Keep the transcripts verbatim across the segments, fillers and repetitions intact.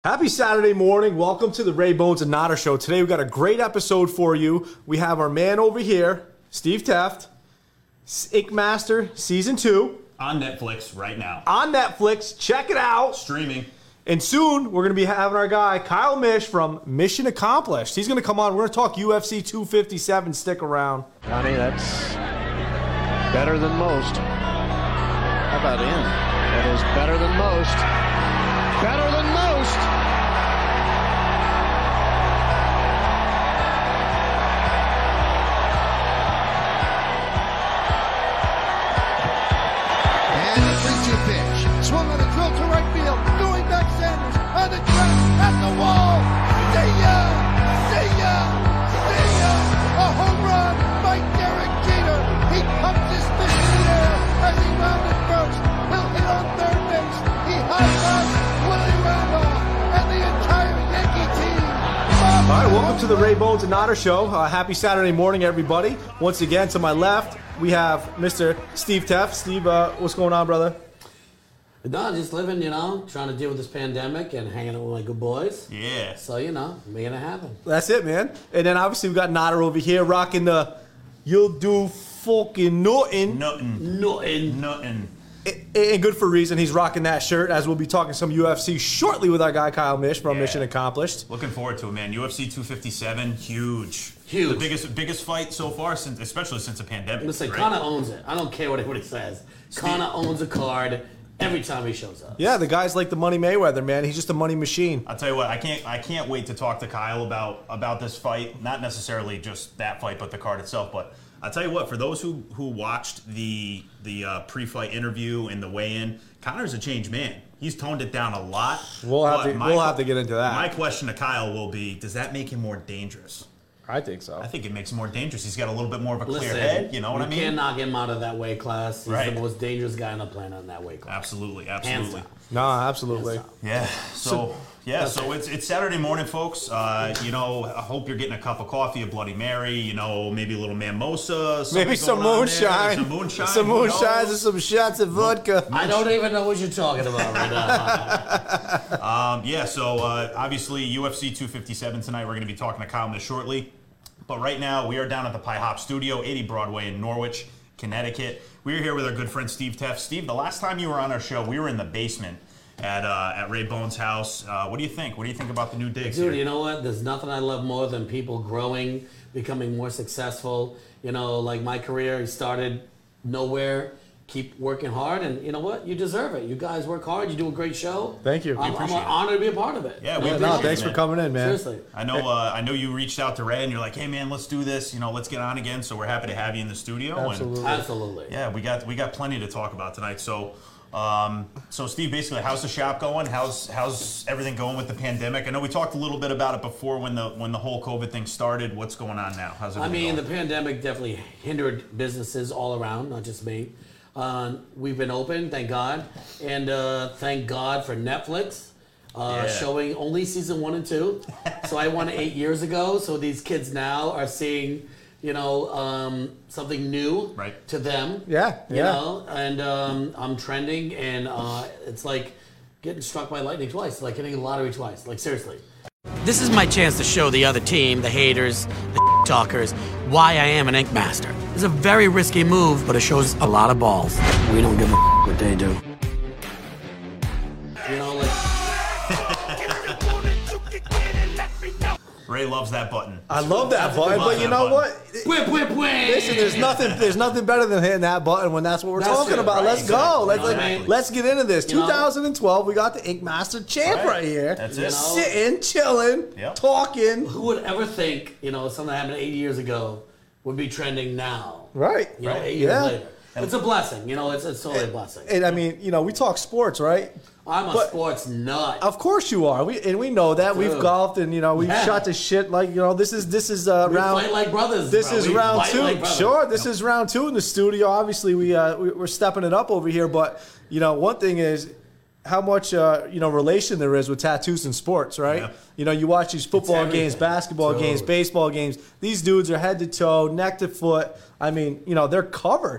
Happy Saturday morning. Welcome to the Ray Bones and Nodder Show. Today we've got a great episode for you. We have our man over here, Steve Teft, Ink Master Season two. On Netflix right now. On Netflix. Check it out. Streaming. And soon we're going to be having our guy, Kyle Mish from Mission Accomplished. He's going to come on. We're going to talk U F C two fifty-seven. Stick around. Johnny, that's better than most. How about him? That is better than most. Better than most. And the three two pitch. Swung on a drill to right field. Going back Sanders on the track at the wall. See ya! See ya! See ya! A home run by Derek Jeter. He pumps his fist in the air as he rounded first. He'll hit on third base. He high-fives Willie Randolph and the entire Yankee team. All right, welcome to the Ray Bones and Nodder Show. Uh, happy Saturday morning, everybody. Once again, to my left, we have Mister Steve Teft. Steve, uh, what's going on, brother? No, just living, you know, trying to deal with this pandemic and hanging out with my good boys. Yeah. So, you know, making it happen. That's it, man. And then obviously we got Nodder over here rocking the "You'll do fucking nothing." Nothing. Nothing. Nothing. And good for reason. He's rocking that shirt as we'll be talking some U F C shortly with our guy Kyle Mish from Yeah. Mission Accomplished. Looking forward to it, man. U F C two fifty-seven, huge. Huge. The biggest biggest fight so far, since especially since the pandemic. Listen, right? Conor owns it. I don't care what anybody says. Conor owns a card every time he shows up. Yeah, the guy's like the Money Mayweather, man. He's just a money machine. I'll tell you what, I can't I can't wait to talk to Kyle about about this fight. Not necessarily just that fight, but the card itself. But I'll tell you what, for those who who watched the the uh, pre-fight interview and the weigh-in, Conor's a changed man. He's toned it down a lot. We'll have But to my- we'll have to get into that. My question to Kyle will be, does that make him more dangerous? I think so. I think it makes him more dangerous. He's got a little bit more of a clear Listen, head, you know what I mean? You can't knock him out of that weight class. He's Right. the most dangerous guy on the planet in that weight class. Absolutely, Hands absolutely. down. No, absolutely. Hands down. Yeah. So, yeah. So it's it's Saturday morning, folks. Uh, you know, I hope you're getting a cup of coffee, a Bloody Mary. You know, maybe a little mimosa. something Maybe some going on there, moonshine. Some moonshine. Some who knows? moonshines and some shots of vodka. I don't even know what you're talking about right now. Um, yeah. So uh, obviously, U F C two fifty-seven tonight. We're going to be talking to Kyle Mish shortly. But right now, we are down at the Pie Hop Studio, eighty Broadway in Norwich, Connecticut. We're here with our good friend Steve Teft. Steve, the last time you were on our show, we were in the basement at uh, at Ray Bones' house. Uh, what do you think? What do you think about the new digs Dude, here? you know what? There's nothing I love more than people growing, becoming more successful. You know, like my career, it started nowhere. Keep working hard, and you know what? You deserve it. You guys work hard. You do a great show. Thank you. We I'm, I'm appreciate it. honored to be a part of it. Yeah, we You know, appreciate No, it, thanks for man. coming in, man. Seriously. I know. Uh, I know you reached out to Ray, and you're like, "Hey, man, let's do this. You know, let's get on again." So we're happy to have you in the studio. Absolutely. And Absolutely. yeah, we got we got plenty to talk about tonight. So, um, so Steve, basically, how's the shop going? How's how's everything going with the pandemic? I know we talked a little bit about it before when the when the whole COVID thing started. What's going on now? How's it? I mean, the going? pandemic definitely hindered businesses all around, not just me. Uh, we've been open, thank God, and uh, thank God for Netflix uh, Yeah. showing only season one and two. So I won eight years ago. So these kids now are seeing, you know, um, something new Right. to them. Yeah, you yeah. know, and um, I'm trending, and uh, it's like getting struck by lightning twice, like hitting the lottery twice. Like seriously. This is my chance to show the other team, the haters, the talkers, why I am an Ink Master. It's a very risky move, but it shows a lot of balls. We don't give a what they do. You know, like. Ray loves that button. I love that That's a button, good but you button. know what? Whip, whip, whip. Listen, there's nothing. There's nothing better than hitting that button when that's what we're That's talking it, about. right, Let's go. exactly. Let's You know like, what I mean? let's get into this. You know? twenty twelve, we got the Ink Master champ right, Right. here. That's You it. know? Sitting, chilling, Yep. talking. Who would ever think, you know, something that happened eighty years ago would be trending now? Right. You know, Right. eight years Yeah. later. It's a blessing. You know, it's, it's totally a blessing. And I mean, you know, we talk sports, right? I'm a but- sports nut. Of course you are. We and we know that. We've Dude. golfed and you know we've Yeah. shot to shit like you know this is this is uh, we round. fight like brothers. This bro. is We round fight two. like brothers. Sure, this is round two in the studio. Obviously, we uh, we- we're stepping it up over here. But you know, one thing is how much uh, you know relation there is with tattoos in sports, right? Yeah. You know, you watch these football everything. games, basketball Totally. games, baseball games. These dudes are head to toe, neck to foot. I mean, you know, they're covered.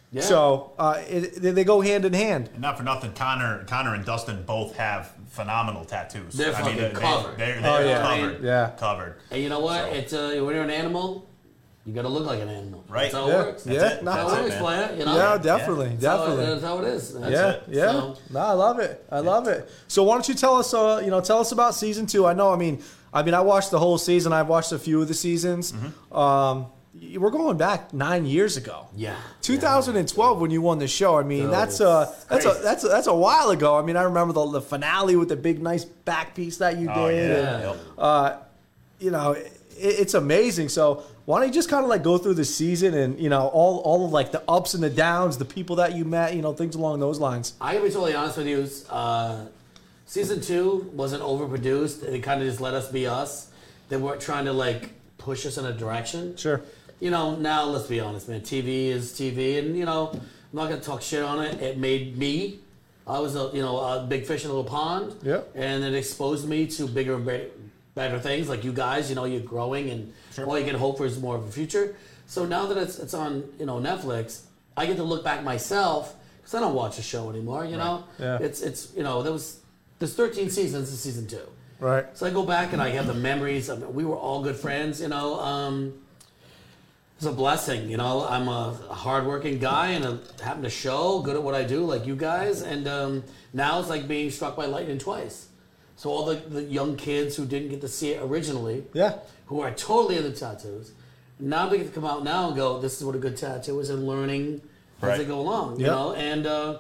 Yeah. So uh, it, they, they go hand in hand. And not for nothing, Connor, Connor and Dustin both have phenomenal tattoos. They're I mean, fucking covered. They're, they're Oh, yeah. covered. Yeah. Covered. And you know what? So- It's uh, when you're an animal, you got to look like an animal. Right. That's how Yeah. it works. Yeah. That's it. No, That's That's how it it, works, man. player. You know. Yeah, definitely, That's how it- definitely. That's how it is. That's Yeah, it. yeah. So, No, I love it. I love it. So why don't you tell us? Uh, you know, tell us about season two. I know. I mean, I mean, I watched the whole season. I've watched a few of the seasons. Mm-hmm. Um, we're going back nine years ago. yeah. two thousand twelve when you won the show. I mean, Dude, that's uh it's that's a crazy. that's a, that's a while ago. I mean, I remember the, the finale with the big nice back piece that you Oh, did. yeah. and, Yep. uh, you know, it, it's amazing. So why don't you just kind of like go through the season and you know all all of like the ups and the downs, the people that you met, you know, things along those lines. I gotta be totally honest with you. Uh, season two wasn't overproduced. It kind of just let us be us. They weren't trying to like push us in a direction. Sure. You know, now let's be honest, man. T V is T V, and you know, I'm not gonna talk shit on it. It made me. I was a you know a big fish in a little pond. Yeah. And it exposed me to bigger and be- better things. Like you guys, you know, you're growing, and all you can hope for is more of a future. So now that it's it's on you know Netflix, I get to look back myself because I don't watch the show anymore. You know, Yeah. it's it's you know there was there's thirteen seasons in season two. Right. So I go back and I have the memories. I mean, we were all good friends, you know. Um, it's a blessing, you know. I'm a hardworking guy and I happen to show, good at what I do, like you guys. And um, now it's like being struck by lightning twice. So all the, the young kids who didn't get to see it originally, Yeah. who are totally into tattoos, now they get to come out now and go, this is what a good tattoo is, and learning as Right. they go along, you Yep. know. And uh,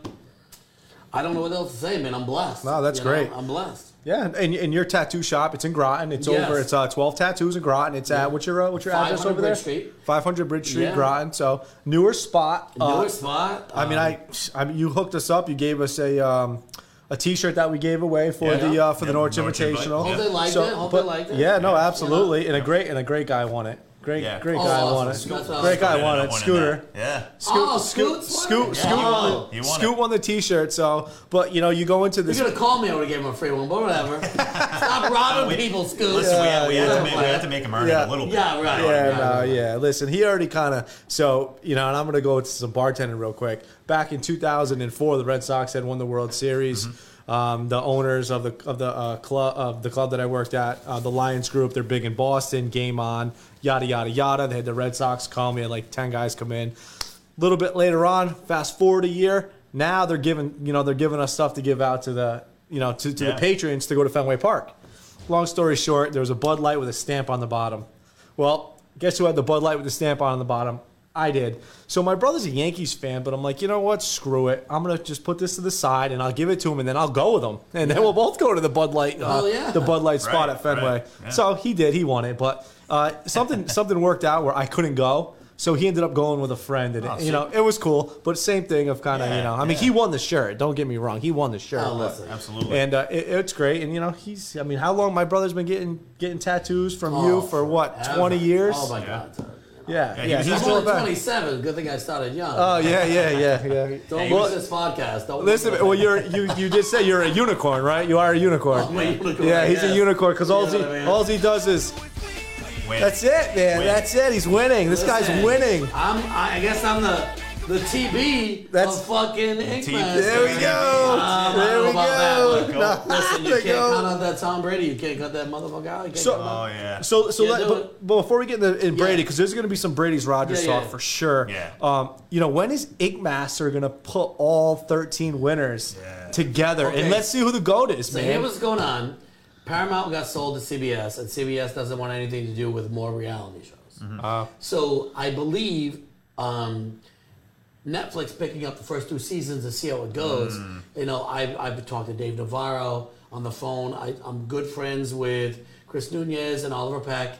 I don't know what else to say, man. I'm blessed. No, that's you know? great. I'm blessed. Yeah, and, and your tattoo shop, it's in Groton. It's Yes. over. It's uh, twelve Tattoos in Groton. It's at what's your uh, what's your address five hundred over there? Bridge Street. five hundred Bridge Street, Yeah. Groton. So newer spot. Newer Uh, spot. I mean, um, I, I mean, you hooked us up. You gave us a um, a T-shirt that we gave away for Yeah. the uh, for the Yeah, Norwich Norwich Invite. Invitational. Hope they liked So, it. Hope but- they liked it. Yeah, no, Yeah. absolutely, and a great and a great guy won it. Great, Yeah. great Oh, guy awesome. won it. That's what I Great was guy Ended won up it. winning Scooter. that. Yeah. Scoot, Oh, Scoot, Scoot's Scoot, won it? Scoot, Yeah. won He the, won Scoot it. won the T-shirt. So, but you know, you go into You this. could have called me. I would have given him a free one, but whatever. Stop robbing people, Scoot. Listen, we, had, we, had Yeah. to make, we had to make him earn Yeah. it a little bit. Yeah, right. Yeah, right, no, right. yeah. Listen, he already kind of so you know, and I'm gonna go into some bartending real quick. Back in two thousand four, the Red Sox had won the World Series. Um, the owners of the of the uh, club of the club that I worked at, uh, the Lions Group, they're big in Boston. Game on, yada yada yada. They had the Red Sox call me. Had like ten guys come in. A little bit later on, fast forward a year. Now they're giving you know they're giving us stuff to give out to the you know to, to Yeah. the patrons to go to Fenway Park. Long story short, there was a Bud Light with a stamp on the bottom. Well, guess who had the Bud Light with the stamp on the bottom? I did. So my brother's a Yankees fan, but I'm like, you know what? Screw it. I'm gonna just put this to the side and I'll give it to him, and then I'll go with him, and then we'll both go to the Bud Light, uh, Oh, yeah. the Bud Light spot Right, at Fenway. right, yeah. So he did. He won it, but uh, something something worked out where I couldn't go. So he ended up going with a friend, and Oh, you know it was cool. But same thing of kind of Yeah, you know, I mean, yeah. he won the shirt. Don't get me wrong, he won the shirt. Oh, but- listen. Absolutely. and uh, it, it's great, and you know he's. I mean, how long my brother's been getting getting tattoos from Oh, you for what forever. twenty years? Oh my Yeah. God. Tony. Yeah, Yeah, yeah, he was he's I'm actually going only back. twenty-seven. Good thing I started young. Oh yeah, yeah, yeah, yeah. Don't Well, lose this podcast. Don't listen, lose well, it. you're you you did say you're a unicorn, right? You are a unicorn. I'm a unicorn, Yeah, he's yes. a unicorn because all You know he what I mean? all he does is Win. that's it, man. Win. That's it. He's winning. This Listen, guy's winning. I'm. I I guess I'm the the T B That's- of fucking T- Inkmaster. There we go. Um, I there don't we know about go. that, but No, Listen, you there can't go. count on that Tom Brady. You can't cut that motherfucker out. You can't So- cut him out. Oh, yeah. So, so Yeah, let, do but, it. but before we get into in Brady, Yeah. because there's going to be some Brady's Rogers Yeah, talk yeah. for sure. Yeah. Um, you know, when is Inkmaster going to put all thirteen winners Yeah. together, Okay. and let's see who the goat is, So man. here what's going on. Paramount got sold to C B S, and C B S doesn't want anything to do with more reality shows. Uh, So I believe um, Netflix picking up the first two seasons to see how it goes. You know, I've, I've talked to Dave Navarro on the phone. I, I'm good friends with Chris Nunez and Oliver Peck,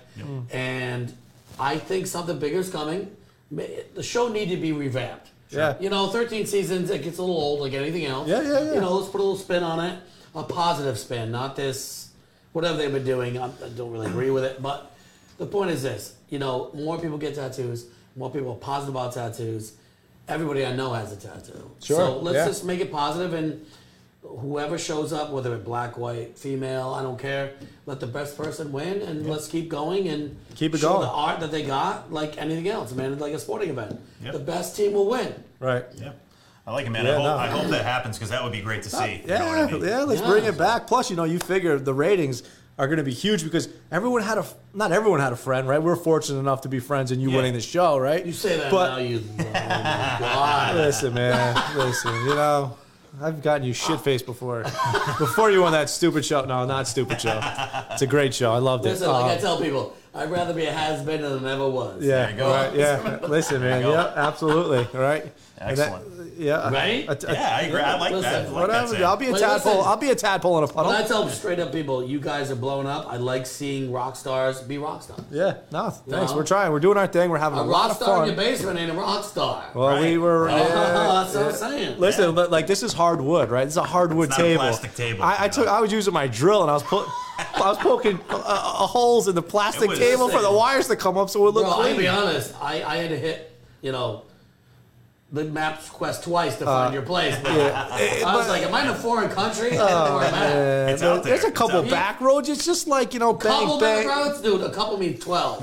and I think something bigger is coming. Ma- The show needed to be revamped. Yeah. You know, thirteen seasons, it gets a little old like anything else. Yeah, yeah, yeah. You know, let's put a little spin on it. A positive spin, not this, whatever they've been doing. I, I don't really agree with it. But the point is this, you know, more people get tattoos, more people are positive about tattoos. Everybody I know has a tattoo. Sure, So let's yeah. just make it positive and whoever shows up, whether it's black, white, female, I don't care. Let the best person win, and let's keep going and Keep it show going. the art that they got, like anything else, man. It's like a sporting event. Yep. The best team will win. Right. Yeah. I like it, man. Yeah, I, hope, no. I hope that happens because that would be great to see. You know Yeah, what I mean? yeah, let's Yeah. bring it back. Plus, you know, you figure the ratings are going to be huge because everyone had a, not everyone had a friend, right? We're fortunate enough to be friends and you Yeah. winning the show, right? You say that but, now, you. Oh my God. Listen, man, listen, you know, I've gotten you shit-faced before. Before you won that stupid show. No, not stupid show. It's a great show. I loved it. Listen, like I Um, tell people, I'd rather be a has-been than I ever was. yeah, There you go. right, yeah. Listen, man, There you go. yeah, absolutely, all right? And that- Excellent. yeah. Right? A- a- Yeah, I agree. I like Listen, that. I like that Whatever. saying. I'll be a But tadpole. listen- I'll be a tadpole in a puddle. But I tell straight up people, you guys are blowing up. I like seeing rock stars be rock stars. Yeah, no, thanks. know? We're trying. We're doing our thing. We're having a, A lot rock of star in fun. your basement ain't a rock star. Well, we Right. were. Oh, Yeah, that's what I'm yeah. saying. Listen, but like this is hardwood, right? This is a hardwood It's not a table. plastic table, I, I you took. know. I was using my drill and I was put. I was poking uh, uh, holes in the plastic It was- table for the listen. wires to come up so it would look Bro, I'll clean. be honest. I, I had to hit, you know, the Maps Quest twice to find your place. But I was like, am I in a foreign country? I don't know where I'm at. Uh, It's there- out there. There's a It's couple out there. back roads. It's just like you know, bang Couple bang. back roads? Dude, a couple means twelve.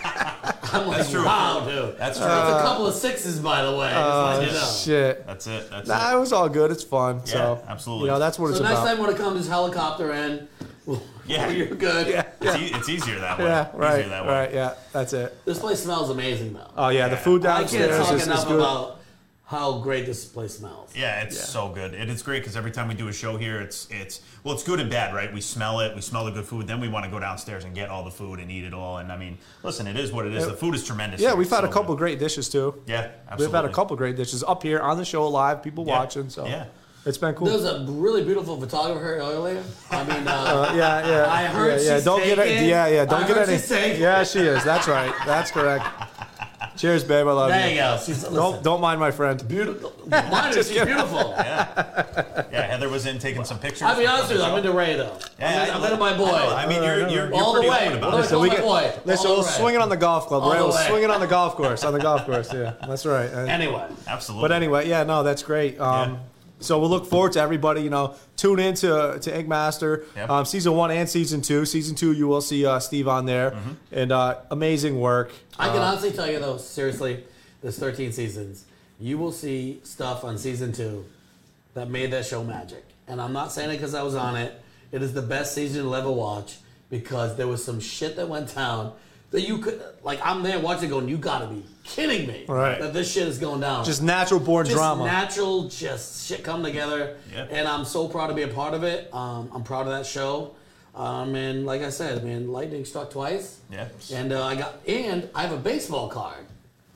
I'm like, That's true. wow, dude. That's true. It's a couple of sixes, by the way. Just Oh, let you know. shit. That's it. That's Nah, it. it was all good. It's fun. so absolutely. You know, that's what So it's next about. time when it comes, helicopter in. Yeah. You're good. yeah, It's, e- it's easier that way. yeah, right, Easier that way. right, yeah. That's it. This place smells amazing, though. Oh yeah, the Yeah. food I can't downstairs talk is, is enough good. about how great this place smells. Yeah, it's so good, and it's great because every time we do a show here, it's it's well, it's good and bad, right? We smell it, we smell the good food, then we want to go downstairs and get all the food and eat it all. And I mean, listen, it is what it is. The food is tremendous. Yeah, here. we've It's had a so couple good. great dishes too. Yeah, absolutely. We've had a couple great dishes up here on the show live, people Yeah. watching. So Yeah. it's been cool. There was a really beautiful photographer earlier. I mean, uh, Uh, yeah, yeah. I heard yeah, yeah. she's Don't get it. taken. Yeah, yeah. Don't I get heard any. she's taken. Yeah, she is. That's right. That's correct. Cheers, babe. I love there you. you go. She's Don't listen, don't mind my friend. beautiful. Mine is she's beautiful. Yeah, Heather was in taking some pictures. I'll be for honest with you. the I'm show. into Ray though. Yeah, I'm, I- I'm into my boy. I know. I mean, you're you're, you're All the pretty way. open about What it. do I So call we my get. boy? Listen, All we'll the way. swing it on the golf club. All Right? the We'll way. swing it on the golf course. On the golf course. Yeah, that's right. And- Anyway, Absolutely. But anyway, yeah, no, that's great. Um, Yeah. So we'll look forward to everybody, you know, tune in to, to Ink Master, Yep. um, season one and season two. Season two, you will see uh, Steve on there, Mm-hmm. and uh, amazing work. I can Uh, honestly tell you though, seriously, there's thirteen seasons. You will see stuff on season two that made that show magic. And I'm not saying it because I was on it. It is the best season you'll ever watch because there was some shit that went down that you could, like, I'm there watching going, you gotta be kidding me Right. that this shit is going down. Just natural born Just drama. natural, just shit come together. Yeah. And I'm so proud to be a part of it. Um, I'm proud of that show. Um, and like I said, man, lightning struck twice. Yeah. And uh, I got, and I have a baseball card.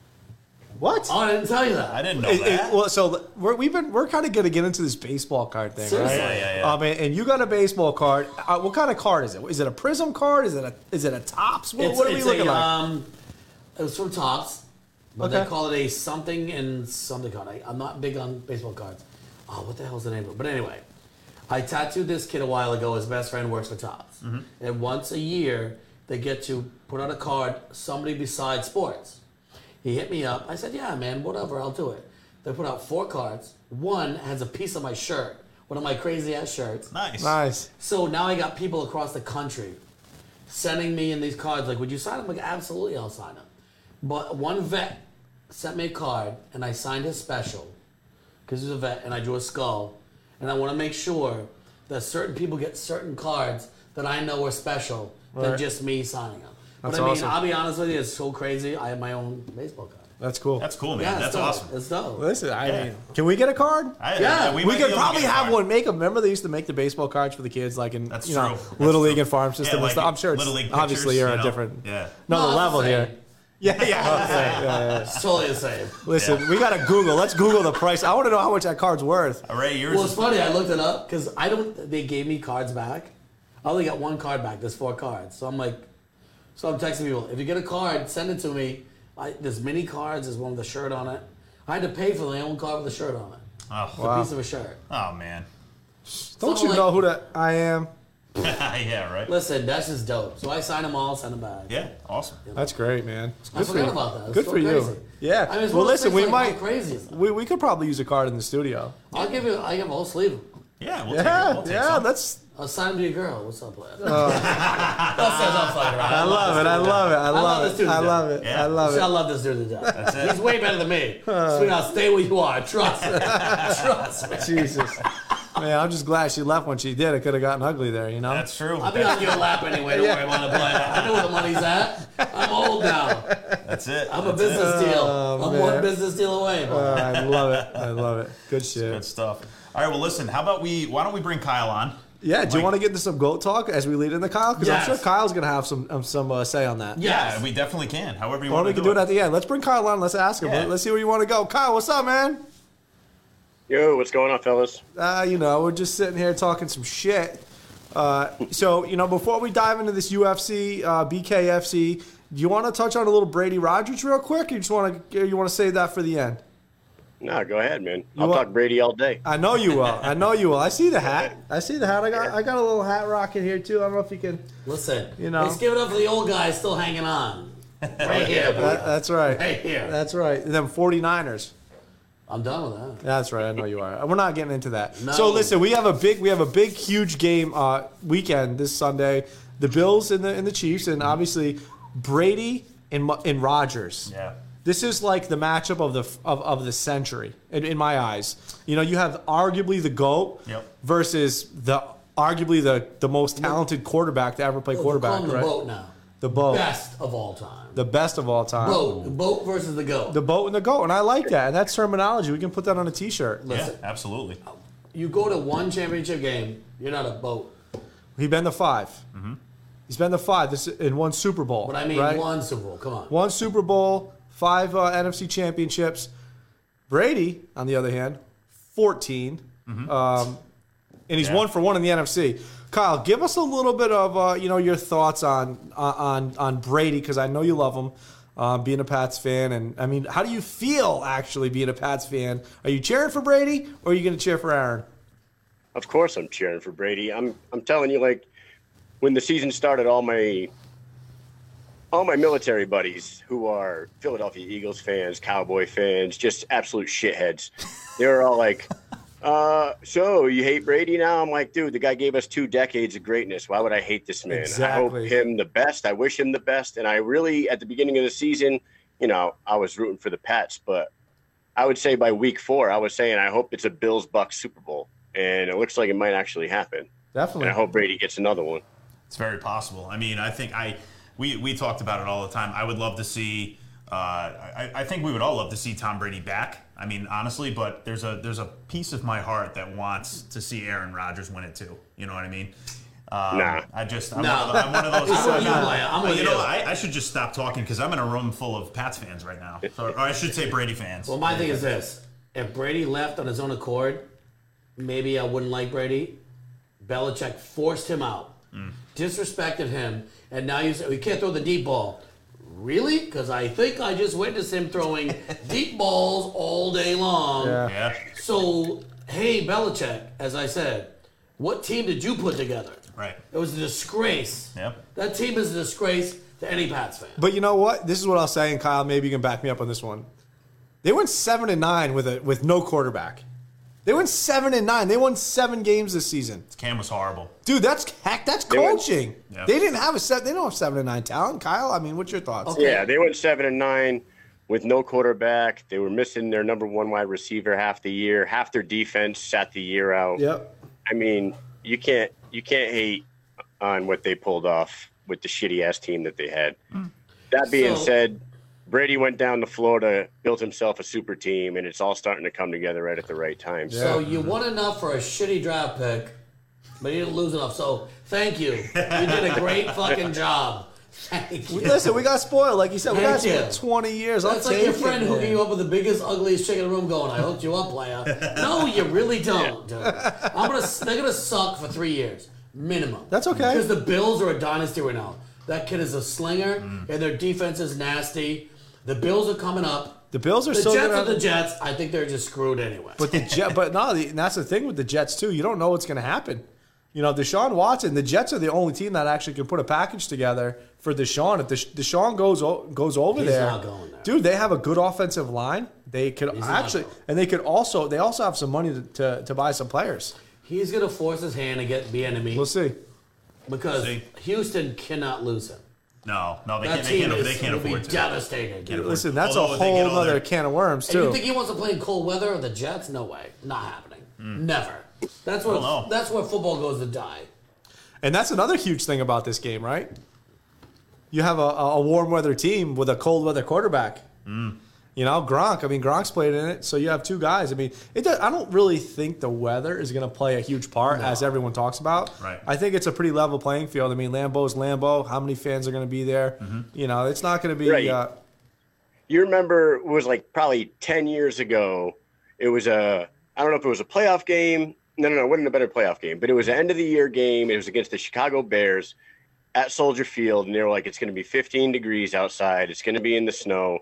what? Oh, I didn't tell you that. I didn't know It- it- that. well, so we're, we've been we're kind of gonna get into this baseball card thing, Seriously? right? Yeah, yeah, yeah. Um, and, and you got a baseball card. Uh, what kind of card is it? Is it a Prism card? Is it a is it a Topps? What, It's, what are we it's looking a, like? Um, it was from Topps, but Okay. they call it a something and something card. I, I'm not big on baseball cards. Oh, what the hell's the name of it? But anyway, I tattooed this kid a while ago. His best friend works for Topps. Mm-hmm. And once a year, they get to put out a card, somebody besides sports. He hit me up. I said, yeah, man, whatever, I'll do it. They put out four cards. One has a piece of my shirt, one of my crazy ass shirts. Nice. Nice. So now I got people across the country sending me in these cards, like, would you sign them? Like, absolutely, I'll sign them. But one vet sent me a card, and I signed his special, because he's a vet, and I drew a skull. And I want to make sure that certain people get certain cards that I know are special than Right. just me signing them. That's but I mean, awesome. I'll be honest with you, it's so crazy. I have my own baseball card. That's cool. That's cool, man. Yeah, it's That's dope. awesome. It's dope. Listen, I Yeah. mean, can we get a card? I, Yeah, we, We might be could able to probably get a have card. one. Make them. Remember they used to make the baseball cards for the kids, like in That's you know true. That's Little true. League and Farm System Yeah, and like stuff. I'm sure it's Little League obviously pictures, you're you a know? different Yeah. no, No, the it's level the here. same. Yeah, yeah, yeah, yeah, yeah. It's totally the same. Listen, Yeah. we gotta Google. Let's Google the price. I want to know how much that card's worth. Ray, yours Well, is it's funny. I looked it up because I don't. They gave me cards back. I only got one card back. There's four cards, so I'm like, so I'm texting people. If you get a card, send it to me. I, there's mini cards. There's one with a shirt on it. I had to pay for my own card with a shirt on it. Oh, It's a piece of a shirt. oh man. Don't So, you like- know who that I am? Yeah, right. Listen, that's just dope. So I sign them all, send them back. Yeah, awesome. That's great, man. I Good for forgot you. about that. It's Good so for crazy. you. Yeah. I mean, it's well, one of those listen, things we like, might. how crazy is that? We, we could probably use a card in the studio. I'll give you. I give a whole sleeve. Yeah, we'll Yeah, take it. We'll take yeah, some. that's. I'll sign him to your girl. What's up, player? Uh, That's I'm fucking around. I love it. I love it. I love love this it. dude to I death. love it. Yeah. I love I it. love this dude to death. That's it. He's way better than me. Sweetheart, stay where you are. Trust me. Trust me. Jesus. Man, I'm just glad she left when she did. It could have gotten ugly there, you know? That's true. I'll be on your lap anyway. Don't worry about it, player. I know where the money's at. I'm old now. That's it. I'm a That's business it. deal. Oh, I'm man. one business deal away. bro. Uh, I love it. I love it. Good shit. Good stuff. All right, well, listen, how about we, why don't we bring Kyle on? Yeah, do you Like- want to get into some GOAT talk as we lead into Kyle? Because Yes. I'm sure Kyle's going to have some um, some uh, say on that. Yes. Yeah, we definitely can. However you Or want we to can do do it at the end. Let's bring Kyle on. Let's ask him. Yeah. Let's see where you want to go. Kyle, what's up, man? Yo, what's going on, fellas? Uh, you know, we're just sitting here talking some shit. Uh, so, you know, before we dive into this U F C, uh, B K F C, do you want to touch on a little Brady Rogers real quick? Or you just want to you want to save that for the end? No, go ahead, man. I'll want- talk Brady all day. I know you will. I know you will. I see the hat. I see the hat. I got I got a little hat rocket here too. I don't know if you can. Listen, You know. let's give it up for the old guy still hanging on. Right here. That, that's right. Right here. That's right. And then 49ers. I'm done with that. That's right. I know you are. We're not getting into that. No. So listen, we have a big, we have a big, huge game uh, weekend this Sunday. The Bills and the and the Chiefs, and obviously Brady and Mu- and Rodgers. Yeah. This is like the matchup of the of, of the century in, in my eyes. You know, you have arguably the GOAT Yep. versus the arguably the, the most talented quarterback to ever play Well, quarterback. call him the Right? boat now. The boat, Best of all time. the best of all time. Boat. The boat versus the goat. The boat and the GOAT, and I like that. And that's terminology. We can put that on a T-shirt. Yeah, Listen. absolutely. You go to one championship game, you're not a boat. He been the five. He's been the five. This in one Super Bowl. But I mean right? one Super Bowl. Come on. One Super Bowl, five uh, N F C championships. Brady, on the other hand, fourteen, um, and he's Yeah. one for one in the N F C. Kyle, give us a little bit of uh, you know your thoughts on on on Brady, because I know you love him, uh, being a Pats fan, and I mean, how do you feel actually being a Pats fan? Are you cheering for Brady, or are you going to cheer for Aaron? Of course, I'm cheering for Brady. I'm I'm telling you, like when the season started, all my all my military buddies who are Philadelphia Eagles fans, Cowboy fans, just absolute shitheads. They were all like, uh, "So you hate Brady now?" I'm like, "Dude, the guy gave us two decades of greatness. Why would I hate this man? Exactly. I hope him the best. I wish him the best." And I really, at the beginning of the season, you know, I was rooting for the Pats, but I would say by week four, I was saying I hope it's a Bills-Bucks Super Bowl, and it looks like it might actually happen. Definitely. And I hope Brady gets another one. It's very possible. I mean, I think I we we talked about it all the time. I would love to see. Uh, I, I think we would all love to see Tom Brady back. I mean, honestly, but there's a there's a piece of my heart that wants to see Aaron Rodgers win it too. You know what I mean? Um, Nah. I just I'm, No. one, of the, I'm one of those. I'm with you, Blair. I'm with you you. know, I, I should just stop talking because I'm in a room full of Pats fans right now. So, or I should say Brady fans. Well, my thing is this: if Brady left on his own accord, maybe I wouldn't like Brady. Belichick forced him out, disrespected him, and now you say we can't throw the deep ball. Really? Because I think I just witnessed him throwing deep balls all day long. Yeah. Yeah. So, hey, Belichick, as I said, what team did you put together? Right. It was a disgrace. Yep. That team is a disgrace to any Pats fan. But you know what? This is what I was saying, Kyle. Maybe you can back me up on this one. They went seven and nine with a with no quarterback. They went seven and nine. They won seven games this season. Cam was horrible. Dude, that's heck. That's They went- coaching. Yeah. They didn't have a set. They don't have seven and nine talent. Kyle, I mean, what's your thoughts? Okay. Yeah, they went seven and nine with no quarterback. They were missing their number one wide receiver half the year. Half their defense sat the year out. Yep. I mean, you can't you can't hate on what they pulled off with the shitty ass team that they had. That being So- said, Brady went down to Florida, built himself a super team, and it's all starting to come together right at the right time. So you won enough for a shitty draft pick, but you didn't lose enough. So thank you. You did a great fucking job. Thank you. Listen, we got spoiled. Like you said, we got Thank spoiled you. twenty years. That's I'll like take your friend it, hooking man. you up with the biggest, ugliest chick in the room going, I hooked you up, player. No, you really don't, dude. I'm gonna, they're going to suck for three years, minimum. That's okay. Because the Bills are a dynasty right now. That kid is a slinger, and their defense is nasty. The Bills are coming up. The Bills are The still Jets gonna are the Jets. I think they're just screwed anyway. But the Jet, but no, the, and that's the thing with the Jets too. You don't know what's going to happen. You know, Deshaun Watson. The Jets are the only team that actually can put a package together for Deshaun. If Desha- Deshaun goes o- goes over He's there, not going there. dude, they have a good offensive line. They could He's not actually, going. and they could also, they also have some money to, to, to buy some players. He's going to force his hand and get the enemy We'll see. because See. Houston cannot lose him. No, no, they That can't. They team can't, is they can't will be afford to. devastating. Can't afford Listen, to. that's Although a if they get whole all other their- can of worms, And you too. think he wants to play in cold weather or the Jets? No way. Not happening. Never. That's where don't know. that's where football goes to die. And that's another huge thing about this game, right? You have a, a warm weather team with a cold weather quarterback. Mm. You know, Gronk. I mean, Gronk's played in it, so you have two guys. I mean, it does, I don't really think the weather is going to play a huge part, as everyone talks about. Right. I think it's a pretty level playing field. I mean, Lambeau's Lambeau. How many fans are going to be there? Mm-hmm. You know, it's not going to be. Right. Uh, You remember it was like probably ten years ago. It was a I don't know if it was a playoff game. No, no, no, it wasn't a better playoff game, but it was an end of the year game. It was against the Chicago Bears at Soldier Field, and they were like, "It's going to be fifteen degrees outside. It's going to be in the snow.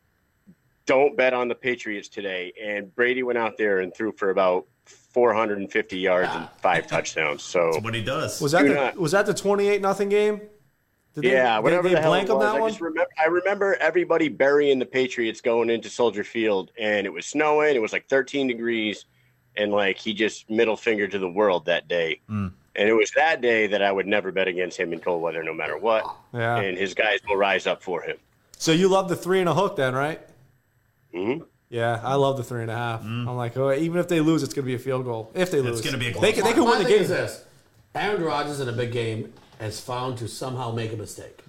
Don't bet on the Patriots today." And Brady went out there and threw for about four hundred fifty yards and five touchdowns. So That's what he does. was that Do the, not- was that the twenty-eight nothing game? Did they- yeah, did whatever they the hell it blank on was. that I one? just remember. I remember everybody burying the Patriots going into Soldier Field, and it was snowing. It was like thirteen degrees, and like he just middle finger to the world that day. Mm. And it was that day that I would never bet against him in cold weather, no matter what. Yeah. And his guys will rise up for him. So you love the three and a hook, then, right? hmm Yeah, I love the three and a half. I'm like, oh, even if they lose, it's going to be a field goal. If they lose, gonna be a close they can, they can My win the thing game. is this: Aaron Rodgers in a big game has found to somehow make a mistake.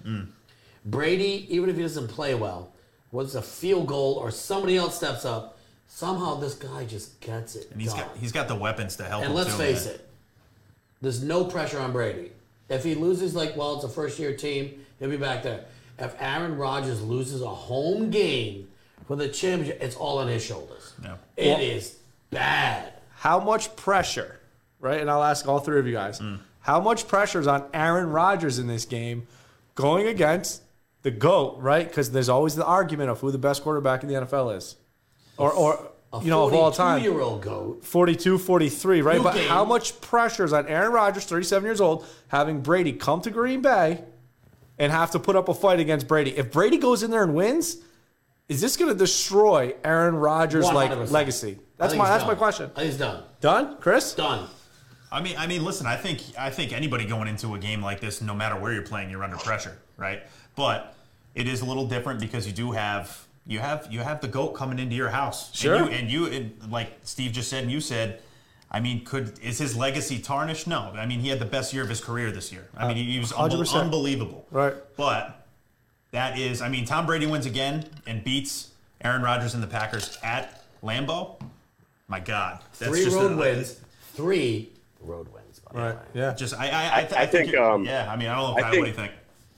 Brady, even if he doesn't play well, whether it's a field goal or somebody else steps up, somehow this guy just gets it. And he's done. got he's got the weapons to help And him. let's too, face man. it, there's no pressure on Brady. If he loses, like, well, it's a first-year team, he'll be back there. If Aaron Rodgers loses a home game for the championship, it's all on his shoulders. Yeah. It is bad. How much pressure, right? And I'll ask all three of you guys. How much pressure is on Aaron Rodgers in this game going against the GOAT, right? Because there's always the argument of who the best quarterback in the N F L is. Or, or A you know, of all time. forty-two-year-old GOAT. forty-two, forty-three, right? New But game. how much pressure is on Aaron Rodgers, thirty-seven years old, having Brady come to Green Bay and have to put up a fight against Brady? If Brady goes in there and wins, is this going to destroy Aaron Rodgers' like one hundred percent. legacy? I That's think my he's that's done. my question. I think he's done. Done, Chris? Done. I mean, I mean, listen. I think I think anybody going into a game like this, no matter where you're playing, you're under pressure, right? But it is a little different because you do have you have you have the GOAT coming into your house. Sure. And you, and you and like Steve just said, and you said, I mean, could is his legacy tarnished? No. I mean, he had the best year of his career this year. I mean, he, he was one hundred unbel- percent. unbelievable. Right. But that is, I mean, Tom Brady wins again and beats Aaron Rodgers and the Packers at Lambeau. My God, that's Three just road a- wins. Three road wins. By the Right. way. Yeah. Just I I, I, th- I I think, think, you- um, yeah. I mean, I don't know, I Kyle, think- what do you think?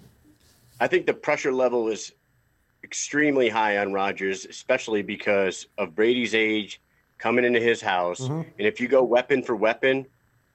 I think the pressure level is extremely high on Rodgers, especially because of Brady's age coming into his house. Mm-hmm. And if you go weapon for weapon,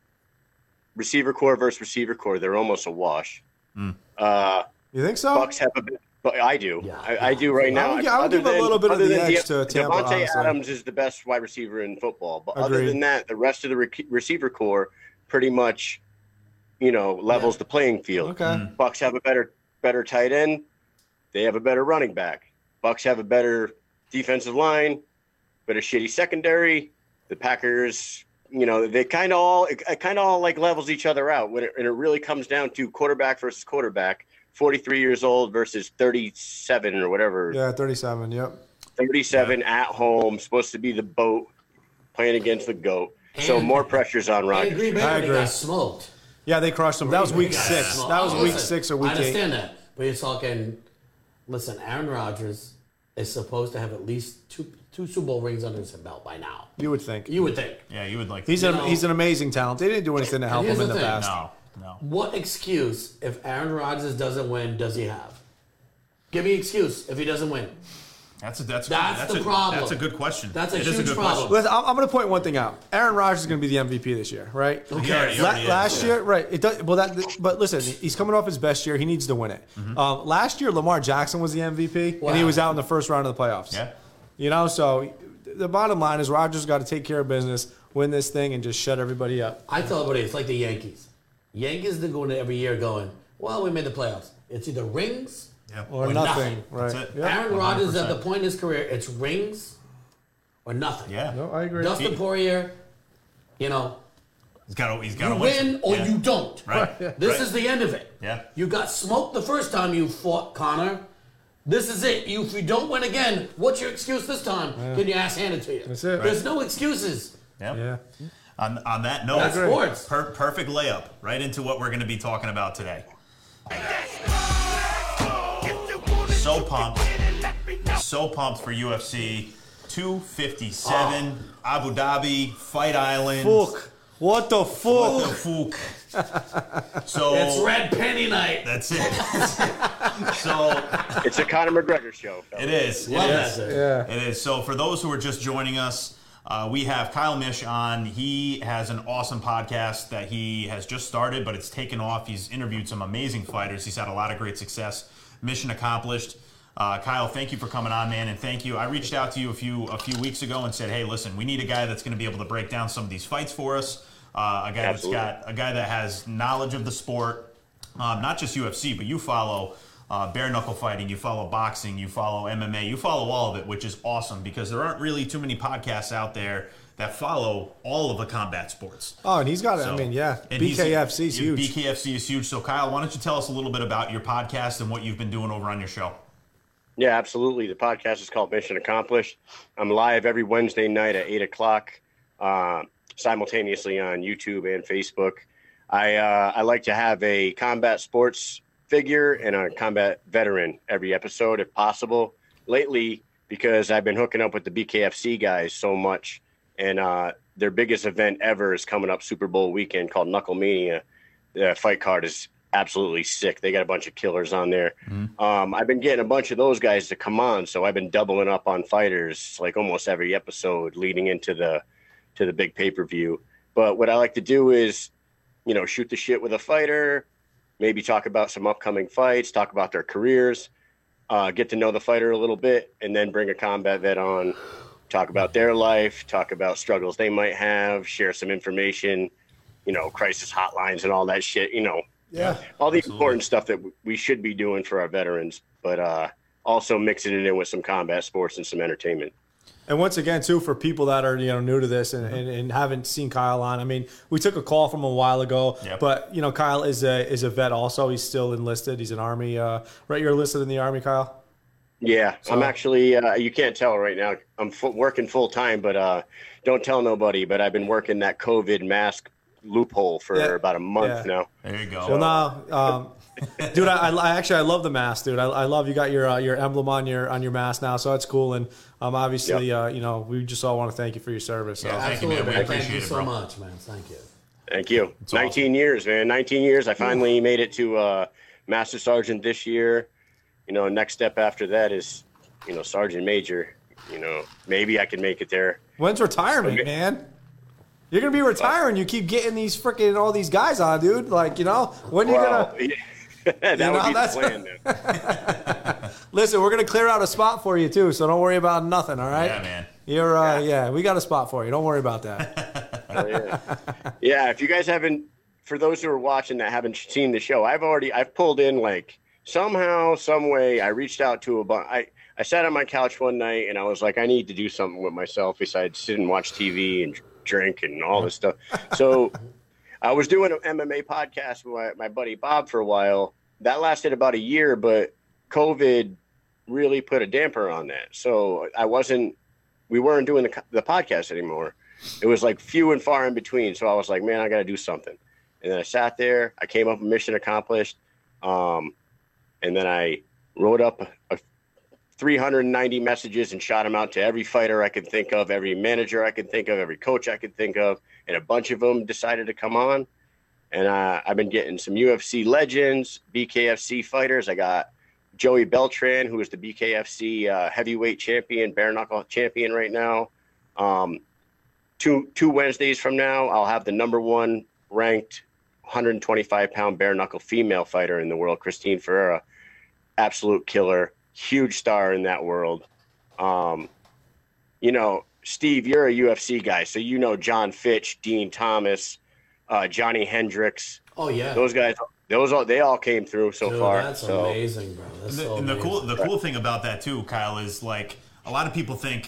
receiver core versus receiver core, they're almost a wash. Uh, You think so? Bucks have a bit, but I do. Yeah. I, I do right now. I would gi- I would Other give a little bit of other the than edge De- to Tampa, Devontae honestly. Adams is the best wide receiver in football, but other Agreed. than that, the rest of the rec- receiver core pretty much, you know, levels the playing field. Okay. Bucks have a better better tight end. They have a better running back. Bucks have a better defensive line, but a shitty secondary. The Packers, you know, they kind of all it, it kind of all like levels each other out when it, and it really comes down to quarterback versus quarterback. forty-three years old versus thirty-seven or whatever. Yeah, thirty-seven. Yep. thirty-seven at home, supposed to be the boat playing against the GOAT. so And- more pressure's on And Rodgers. Green Bay I already agree. got smoked. Yeah, they crushed them. That was week Green Bay got six. smoked. That was Oh, week listen, six or I week eight. understand that, but you're talking. Listen, Aaron Rodgers is supposed to have at least two two Super Bowl rings under his belt by now. You would think. You would think. Yeah, you would like. He's You an know- he's an amazing talent. They didn't do anything to help here's him in the the thing. past. no, no. What excuse, if Aaron Rodgers doesn't win, does he have? Give me an excuse if he doesn't win. That's a, that's That's that's the a, problem. That's a good question. That's a It is huge good problem. question. Listen, I'm, I'm going to point one thing out. Aaron Rodgers is going to be the M V P this year, right? Who He already- cares? he La- already is, last yeah. year, right? It does, well, that. But listen, he's coming off his best year. He needs to win it. Um, last year, Lamar Jackson was the M V P, and he Wow. was out in the first round of the playoffs. Yeah. You know, so the bottom line is Rodgers got to take care of business, win this thing, and just shut everybody up. I tell everybody it's like the Yankees. Yankees, they're going to every year going, well, we made the playoffs. It's either rings Yeah. Or, Or nothing, nothing. right? That's it. Yeah. Aaron one hundred Rodgers at percent. the point in his career, it's rings or nothing. Yeah. No, I agree. Dustin He- Poirier, you know, He's got. He's got You to win or yeah. you don't. Right. This right. is the end of it. Yeah. You got smoked the first time you fought Connor. This is it. You, if you don't win again, what's your excuse this time? Yeah. Get your ass handed to you. That's it. There's no excuses. Yep. Yeah. On on that note, That's sports. Per- perfect layup right into what we're going to be talking about today. So pumped, so pumped for U F C two fifty-seven, oh. Abu Dhabi, Fight Island. Fuck. What the fuck? What the fuck? So it's Red Penny night. That's it. So it's a Conor McGregor show. Fellas. It is. It Love is. that. Yeah. It is. So for those who are just joining us, uh, we have Kyle Mish on. He has an awesome podcast that he has just started, but it's taken off. He's interviewed some amazing fighters. He's had a lot of great success. Mission accomplished. Uh, Kyle, thank you for coming on, man, and thank you. I reached out to you a few a few weeks ago and said, hey, listen, we need a guy that's going to be able to break down some of these fights for us. Uh, a guy Absolutely. that's got a guy that has knowledge of the sport, um, not just U F C, but you follow uh, bare knuckle fighting, you follow boxing, you follow M M A, you follow all of it, which is awesome because there aren't really too many podcasts out there that follow all of the combat sports. Oh, and he's got it. So, I mean, yeah, and B K F C is huge. B K F C is huge. So, Kyle, why don't you tell us a little bit about your podcast and what you've been doing over on your show? Yeah, absolutely. The podcast is called Mission Accomplished. I'm live every Wednesday night at eight o'clock, uh, simultaneously on YouTube and Facebook. I uh, I like to have a combat sports figure and a combat veteran every episode, if possible. Lately, because I've been hooking up with the B K F C guys so much, and uh, their biggest event ever is coming up Super Bowl weekend called Knuckle Mania. The fight card is absolutely sick. They got a bunch of killers on there. Mm-hmm. Um, I've been getting a bunch of those guys to come on, so I've been doubling up on fighters like almost every episode leading into the to the big pay-per-view. But what I like to do is, you know, shoot the shit with a fighter, maybe talk about some upcoming fights, talk about their careers, uh, get to know the fighter a little bit, and then bring a combat vet on, talk about their life, talk about struggles they might have, share some information, you know, crisis hotlines and all that shit, you know, Yeah. all the Absolutely. important stuff that we should be doing for our veterans, but uh, also mixing it in with some combat sports and some entertainment. And once again, too, for people that are, you know, new to this and, and, and haven't seen Kyle on, I mean, we took a call from him a while ago, Yep. but, you know, Kyle is a is a vet also. He's still enlisted. He's an Army. Uh, right, you're enlisted in the Army, Kyle? Yeah, So- I'm actually, uh, you can't tell right now, I'm fu- working full time, but uh, don't tell nobody, but I've been working that COVID mask loophole for Yeah. about a month Yeah. now. There you go. Well, no, um, dude, I, I actually I love the mask, dude. I, I love you got your uh, your emblem on your on your mask now, so that's cool. And um, obviously, Yep. uh, you know, we just all want to thank you for your service. So. Yeah, thank you, man. Absolutely, We man. appreciate Thank you it, so bro. much, man. Thank you. Thank you. It's nineteen years, man. nineteen years. I finally made it to uh, Master Sergeant this year. You know, next step after that is, you know, Sergeant Major. You know, maybe I can make it there. When's retirement, Okay. man? You're gonna be retiring. You keep getting these freaking all these guys on, dude. Like, you know, when are you Well, gonna that You would know, be the that's- plan, man. listen? We're gonna clear out a spot for you too, so don't worry about nothing. All right? Yeah, man. You're uh, yeah, we got a spot for you. Don't worry about that. Oh, yeah. Yeah, if you guys haven't, for those who are watching that haven't seen the show, I've already, I've pulled in like somehow, some way, I reached out to a bunch. I, I sat on my couch one night and I was like, I need to do something with myself besides sit and watch T V and drink and all this stuff. So I was doing an M M A podcast with my, my buddy Bob for a while. That lasted about a year, but COVID really put a damper on that. So I wasn't, we weren't doing the, the podcast anymore. It was like few and far in between. So I was like, man, I got to do something. And then I sat there, I came up with Mission Accomplished. Um, and then I wrote up a, a three hundred ninety messages and shot them out to every fighter I could think of, every manager I could think of, every coach I could think of. And a bunch of them decided to come on. And uh, I've been getting some U F C legends, B K F C fighters. I got Joey Beltran, who is the B K F C uh, heavyweight champion, bare knuckle champion right now. Um, two two Wednesdays from now, I'll have the number one ranked one hundred twenty-five pound bare knuckle female fighter in the world, Christine Ferreira. Absolute killer, huge star in that world. Um, you know, Steve, you're a U F C guy, so you know John Fitch, Dean Thomas, uh, Johnny Hendricks. Oh yeah. Those guys, those all they all came through so Dude, far. that's so amazing, bro. That's And the, so and the amazing. cool the cool thing about that too, Kyle, is like a lot of people think,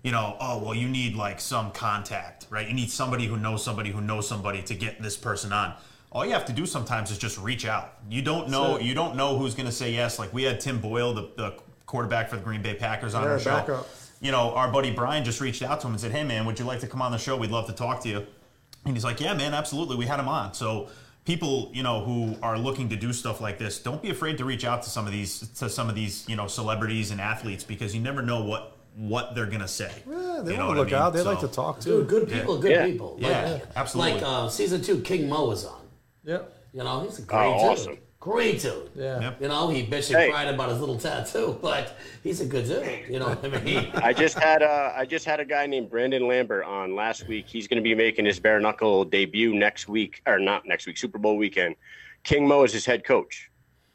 you know, oh, well, you need like some contact, right? You need somebody who knows somebody who knows somebody to get this person on. All you have to do sometimes is just reach out. You don't know, so, you don't know who's going to say yes. Like we had Tim Boyle, the, the quarterback for the Green Bay Packers, on yeah, our show. Backup. You know, our buddy Brian just reached out to him and said, hey, man, would you like to come on the show? We'd love to talk to you. And he's like, yeah, man, absolutely. We had him on. So people, you know, who are looking to do stuff like this, don't be afraid to reach out to some of these, to some of these, you know, celebrities and athletes, because you never know what what they're gonna say. Yeah, they you want to look I mean? out. They so, like to talk too. Dude, good people, yeah. good yeah. people. Yeah, like, absolutely. Like uh, season two, King Mo was on. Yeah. You know, he's a great Oh, dude. awesome. Great dude. Yeah. Yep. You know, he bitched and Hey. cried about his little tattoo, but he's a good dude. You know what I mean? I just had uh, I just had a guy named Brandon Lambert on last week. He's going to be making his bare knuckle debut next week, or not next week, Super Bowl weekend. King Mo is his head coach.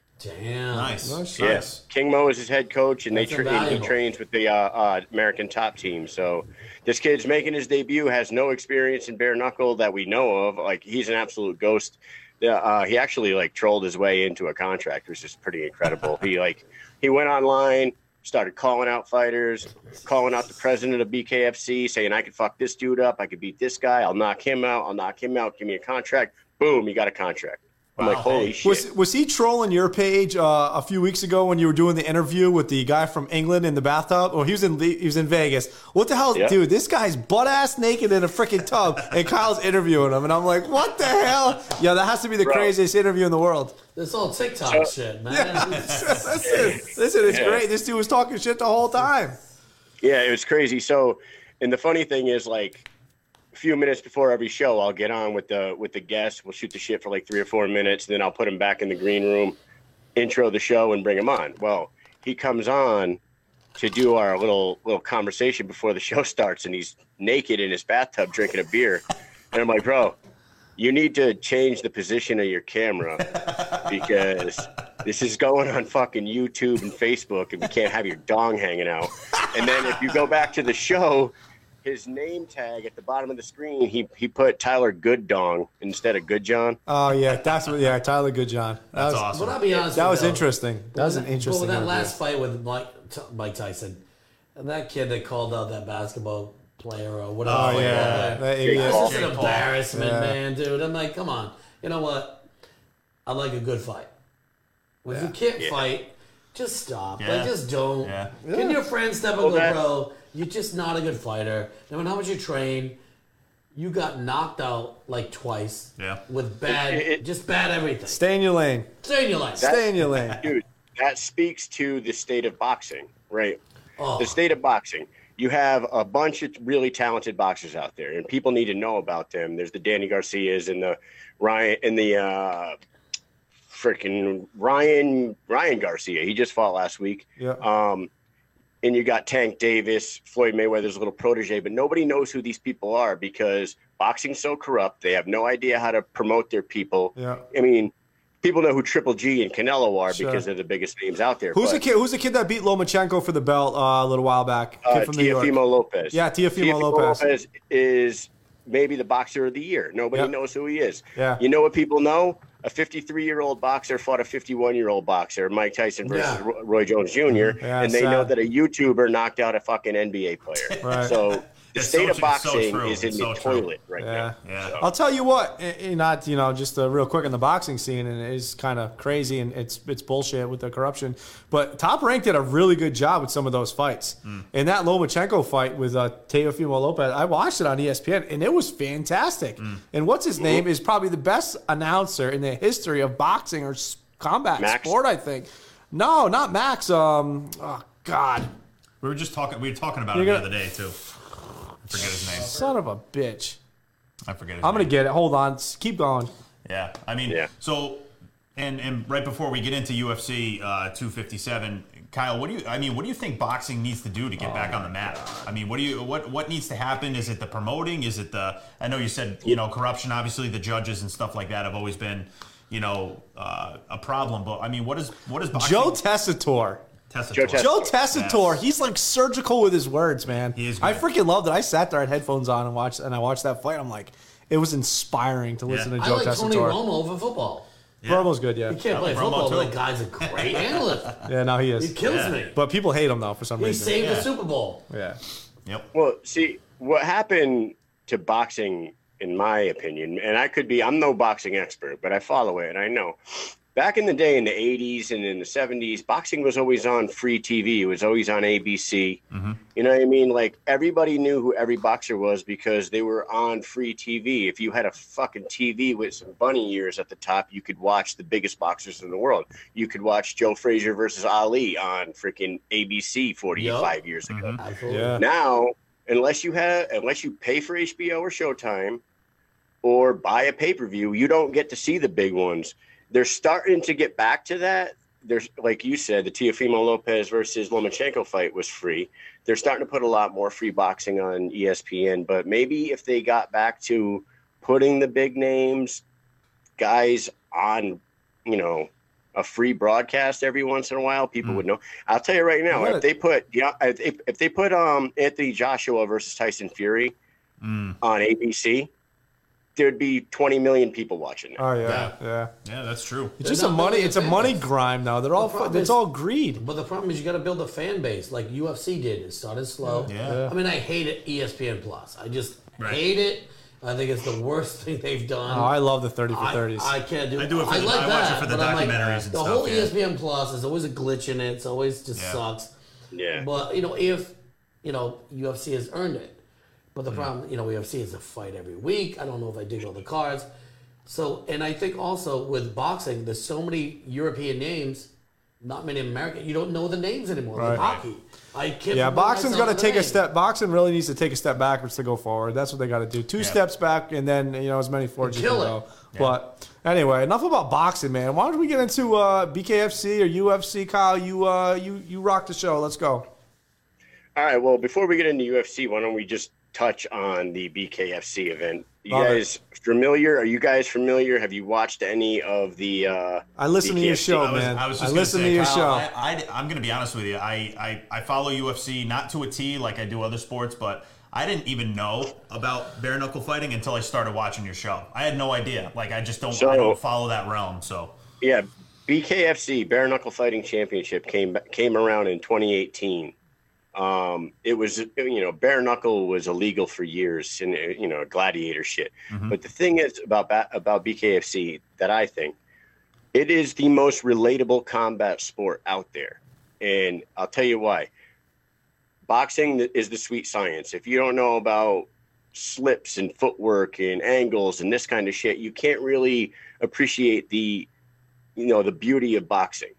Damn. Nice. Nice. Yes, King Mo is his head coach, and That's they tra- and he invaluable. trains with the uh, uh, American top team. So this kid's making his debut, has no experience in bare knuckle that we know of. Like he's an absolute ghost. Yeah, uh, he actually like trolled his way into a contract, which is pretty incredible. he like he went online, started calling out fighters, calling out the president of B K F C, saying I could fuck this dude up, I could beat this guy, I'll knock him out, I'll knock him out, give me a contract. Boom, he got a contract. I'm Wow. like, holy Hey. shit. Was was he trolling your page uh, a few weeks ago when you were doing the interview with the guy from England in the bathtub? Oh, he was in the, he was in Vegas. What the hell, Yeah. dude? This guy's butt ass naked in a freaking tub, and Kyle's interviewing him, and I'm like, what the hell? Yeah, that has to be the Bro. craziest interview in the world. This whole TikTok shit, man. Listen, listen, it's Yeah. great. This dude was talking shit the whole time. Yeah, it was crazy. So, and the funny thing is, like, a few minutes before every show, I'll get on with the with the guests. We'll shoot the shit for like three or four minutes, and then I'll put him back in the green room, intro the show, and bring him on. Well, he comes on to do our little little conversation before the show starts, and he's naked in his bathtub drinking a beer, and I'm like, bro, you need to change the position of your camera because this is going on fucking YouTube and Facebook, and we can't have your dong hanging out. And then if you go back to the show, his name tag at the bottom of the screen, he he put Tyler Good Dong instead of Good John. Oh yeah, that's what. Yeah, Tyler Goodjohn. That That's was, awesome. But I'll be honest That with was you, interesting. That was an But interesting. with that interview. last fight with Mike, T- Mike Tyson, and that kid that called out that basketball player or whatever. Oh like yeah, that. that Jake idiot. Paul. That's just an Jake Paul. embarrassment, Yeah. man, dude. I'm like, come on. You know what? I like a good fight. If you can't Yeah. fight, just stop. Yeah. Like, just don't. Yeah. Can your friend step up and go, that- bro, you're just not a good fighter. No matter how much you train, you got knocked out like twice. Yeah. With bad, It- it- just bad everything. Stay in your lane. Stay in your life. Stay in your lane. Dude, that speaks to the state of boxing, right? Oh. The state of boxing. You have a bunch of really talented boxers out there, and people need to know about them. There's the Danny Garcias and the Ryan and the uh, freaking Ryan Ryan Garcia. He just fought last week. Yeah. Um, and you got Tank Davis, Floyd Mayweather's little protege, but nobody knows who these people are because boxing's so corrupt. They have no idea how to promote their people. Yeah. I mean, people know who Triple G and Canelo are Sure. because they're the biggest names out there. Who's but, the kid? Who's the kid that beat Lomachenko for the belt uh, a little while back? Kid Uh, from New York. Teofimo Lopez. Yeah, Teofimo Lopez. is maybe the boxer of the year. Nobody Yep. knows who he is. Yeah. You know what people know? A fifty-three-year-old boxer fought a fifty-one-year-old boxer, Mike Tyson versus Yeah. Ro- Roy Jones Junior Yeah, and they sad. know that a YouTuber knocked out a fucking N B A player. Right. So the It's state so of tr- it's so boxing true. is in It's the so true. toilet right Yeah. now. Yeah. So- I'll tell you what, eh, eh, not you know, just uh, real quick in the boxing scene, and it is kind of crazy and it's it's bullshit with the corruption. But Top Rank did a really good job with some of those fights. In that Lomachenko fight with uh, Teofimo Lopez, I watched it on E S P N, and it was fantastic. And what's his name is probably the best announcer in the history of boxing or s- combat Max? sport, I think. No, not Max. Um, oh God, We were just talking. We were talking about You're it gonna- the other day too. I forget his name. son of a bitch. I forget his I'm gonna name. get it. Hold on, S- keep going. Yeah, I mean, Yeah. so, and and right before we get into U F C uh, two fifty-seven, Kyle, what do you? I mean, what do you think boxing needs to do to get back on the map? I mean, what do you? What what needs to happen? Is it the promoting? Is it the? I know you said you know corruption. Obviously, the judges and stuff like that have always been you know uh, a problem. But I mean, what is what is boxing? Joe Tessitore. Tessitore. Joe Tess- Joe Tessitore, Yes. he's like surgical with his words, man. He is I good. freaking loved it. I sat there, I had headphones on, and watched, and I watched that fight. I'm like, it was inspiring to listen Yeah. to I Joe like Tony Tessitore. Romo over football. Romo's good, yeah, He can't I play like Romo, football, too. but that guy's a great analyst. yeah. Now he He is, kills Yeah. me. but people hate him though for some He reason. saved Yeah. the Super Bowl. Yeah, Yep. Well, see, what happened to boxing, in my opinion, and I could be, I'm no boxing expert, but I follow it and I know. Back in the day, in the eighties and in the seventies, boxing was always on free T V. It was always on A B C. Mm-hmm. You know what I mean? Like, everybody knew who every boxer was because they were on free T V. If you had a fucking T V with some bunny ears at the top, you could watch the biggest boxers in the world. You could watch Joe Frazier versus Ali on freaking A B C forty-five yep. years ago. Mm-hmm. Yeah. Now, unless you have, unless you pay for H B O or Showtime or buy a pay-per-view, you don't get to see the big ones. They're starting to get back to that. There's, like you said, the Teofimo Lopez versus Lomachenko fight was free. They're starting to put a lot more free boxing on E S P N, but maybe if they got back to putting the big names, guys on, you know, a free broadcast every once in a while, people mm. would know. I'll tell you right now, if they put, yeah, if, if they put um Anthony Joshua versus Tyson Fury mm. on A B C, there'd be twenty million people watching. Oh yeah, yeah, yeah, yeah. That's true. It's just a money. It's a money grime now. They're all. The it's is, all greed. But the problem is you got to build a fan base, like U F C did. It started slow. Yeah. yeah. I mean, I hate it. E S P N Plus. I just right. hate it. I think it's the worst thing they've done. Oh, I love the thirty for thirties. I, I can't do. I do it. For I the, like I that. Watch it for the documentaries like, and the stuff. whole yeah. E S P N Plus is always a glitch in it. It's always just yeah. sucks. Yeah. But you know, if you know U F C has earned it. But the problem, you know, U F C is a fight every week. I don't know if I dig all the cards. So, and I think also with boxing, there's so many European names, not many American. You don't know the names anymore. Right. Like hockey. I can't. Yeah, boxing's got to take name. a step. Boxing really needs to take a step backwards to go forward. That's what they got to do. Two yeah. steps back, and then you know as many forwards you can Kill it. go. Yeah. But anyway, enough about boxing, man. Why don't we get into uh, B K F C or U F C? Kyle, you uh, you you rock the show. Let's go. All right. Well, before we get into U F C, why don't we just touch on the B K F C event? You Love guys it. familiar? Are you guys familiar? Have you watched any of the? Uh, I listen B K F C? to your show, I was, man. I, was just I listen say, to your Kyle, show. I, I, I'm going to be honest with you. I, I, I follow U F C not to a T like I do other sports, but I didn't even know about bare knuckle fighting until I started watching your show. I had no idea. Like I just don't, so, I don't follow that realm. So yeah, B K F C Bare Knuckle Fighting Championship came came around in twenty eighteen. Um, it was, you know, bare knuckle was illegal for years and, you know, gladiator shit. Mm-hmm. But the thing is about, about B K F C that I think it is the most relatable combat sport out there. And I'll tell you why. Boxing is the sweet science. If you don't know about slips and footwork and angles and this kind of shit, you can't really appreciate the, you know, the beauty of boxing.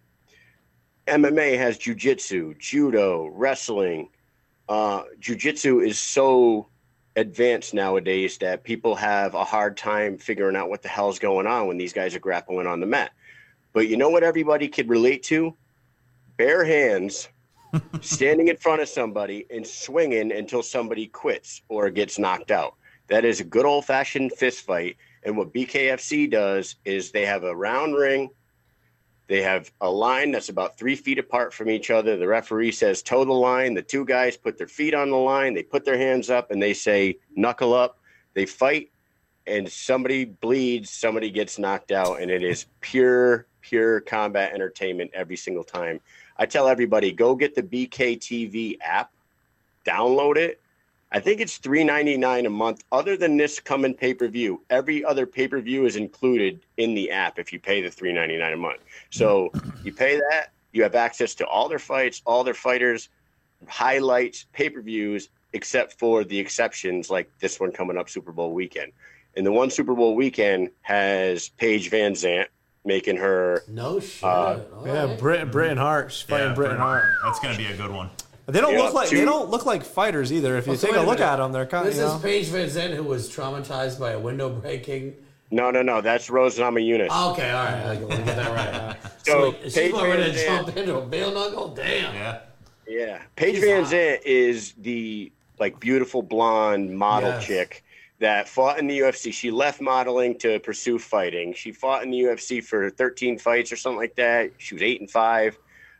M M A has jiu-jitsu, judo, wrestling. Uh, jiu-jitsu is so advanced nowadays that people have a hard time figuring out what the hell's going on when these guys are grappling on the mat. But you know what everybody could relate to? Bare hands, standing in front of somebody and swinging until somebody quits or gets knocked out. That is a good old-fashioned fist fight. And what B K F C does is they have a round ring. They have a line that's about three feet apart from each other. The referee says, toe the line. The two guys put their feet on the line. They put their hands up and they say, knuckle up. They fight and somebody bleeds, somebody gets knocked out. And it is pure, pure combat entertainment every single time. I tell everybody, go get the B K T V app, download it. I think it's three ninety-nine a month. Other than this coming pay-per-view, every other pay-per-view is included in the app if you pay the three ninety-nine a month. So you pay that, you have access to all their fights, all their fighters, highlights, pay-per-views, except for the exceptions like this one coming up Super Bowl weekend. And the one Super Bowl weekend has Paige Van Zandt making her... No shit. Uh, yeah, right. Britain, Britain Hart. She's fighting yeah, Britain Hart. That's going to be a good one. They don't Yeah, look like two- they don't look like fighters either. If you Oh, so take wait a a look minute. at them, they're kind of This you is know. Paige Van Zandt who was traumatized by a window breaking. No, no, no. That's Rose Namajunas. Okay, all right. I want to get that right. So, she's Paige about ready Van to Zandt- jump into a bail knuckle? Damn. Yeah. Yeah. Paige She's Van hot. Zandt is the like beautiful blonde model Yes. chick that fought in the U F C. She left modeling to pursue fighting. She fought in the U F C for thirteen fights or something like that. She was eight and five.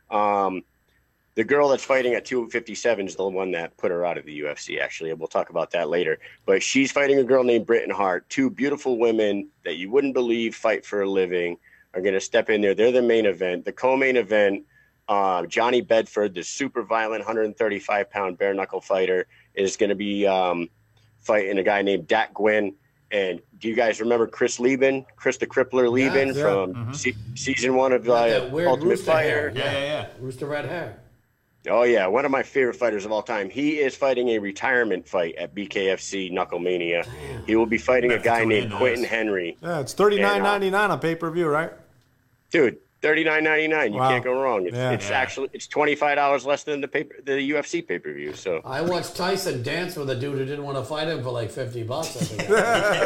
Um, the girl that's fighting at two fifty-seven is the one that put her out of the U F C, actually. And we'll talk about that later. But she's fighting a girl named Britain Hart. Two beautiful women that you wouldn't believe fight for a living are going to step in there. They're the main event. The co-main event, uh, Johnny Bedford, the super violent one thirty-five pound bare knuckle fighter, is going to be um, fighting a guy named Dak Gwynn. And do you guys remember Chris Lieben, Chris the Crippler Lieben Yeah, yeah. from Mm-hmm. se- season one of Got uh, that weird Ultimate rooster Fighter? hair. Yeah, yeah, yeah. Rooster red hair. Oh yeah, one of my favorite fighters of all time. He is fighting a retirement fight at B K F C Knucklemania. He will be fighting a Have to guy tune named into Quentin this. Henry. Yeah, it's thirty-nine And, uh, ninety-nine on pay per view, right? Dude, thirty-nine ninety-nine. You Wow. can't go wrong. It's, Yeah. it's Yeah. actually it's twenty-five dollars less than the paper the U F C pay per view. So I watched Tyson dance with a dude who didn't want to fight him for like fifty bucks. I, think.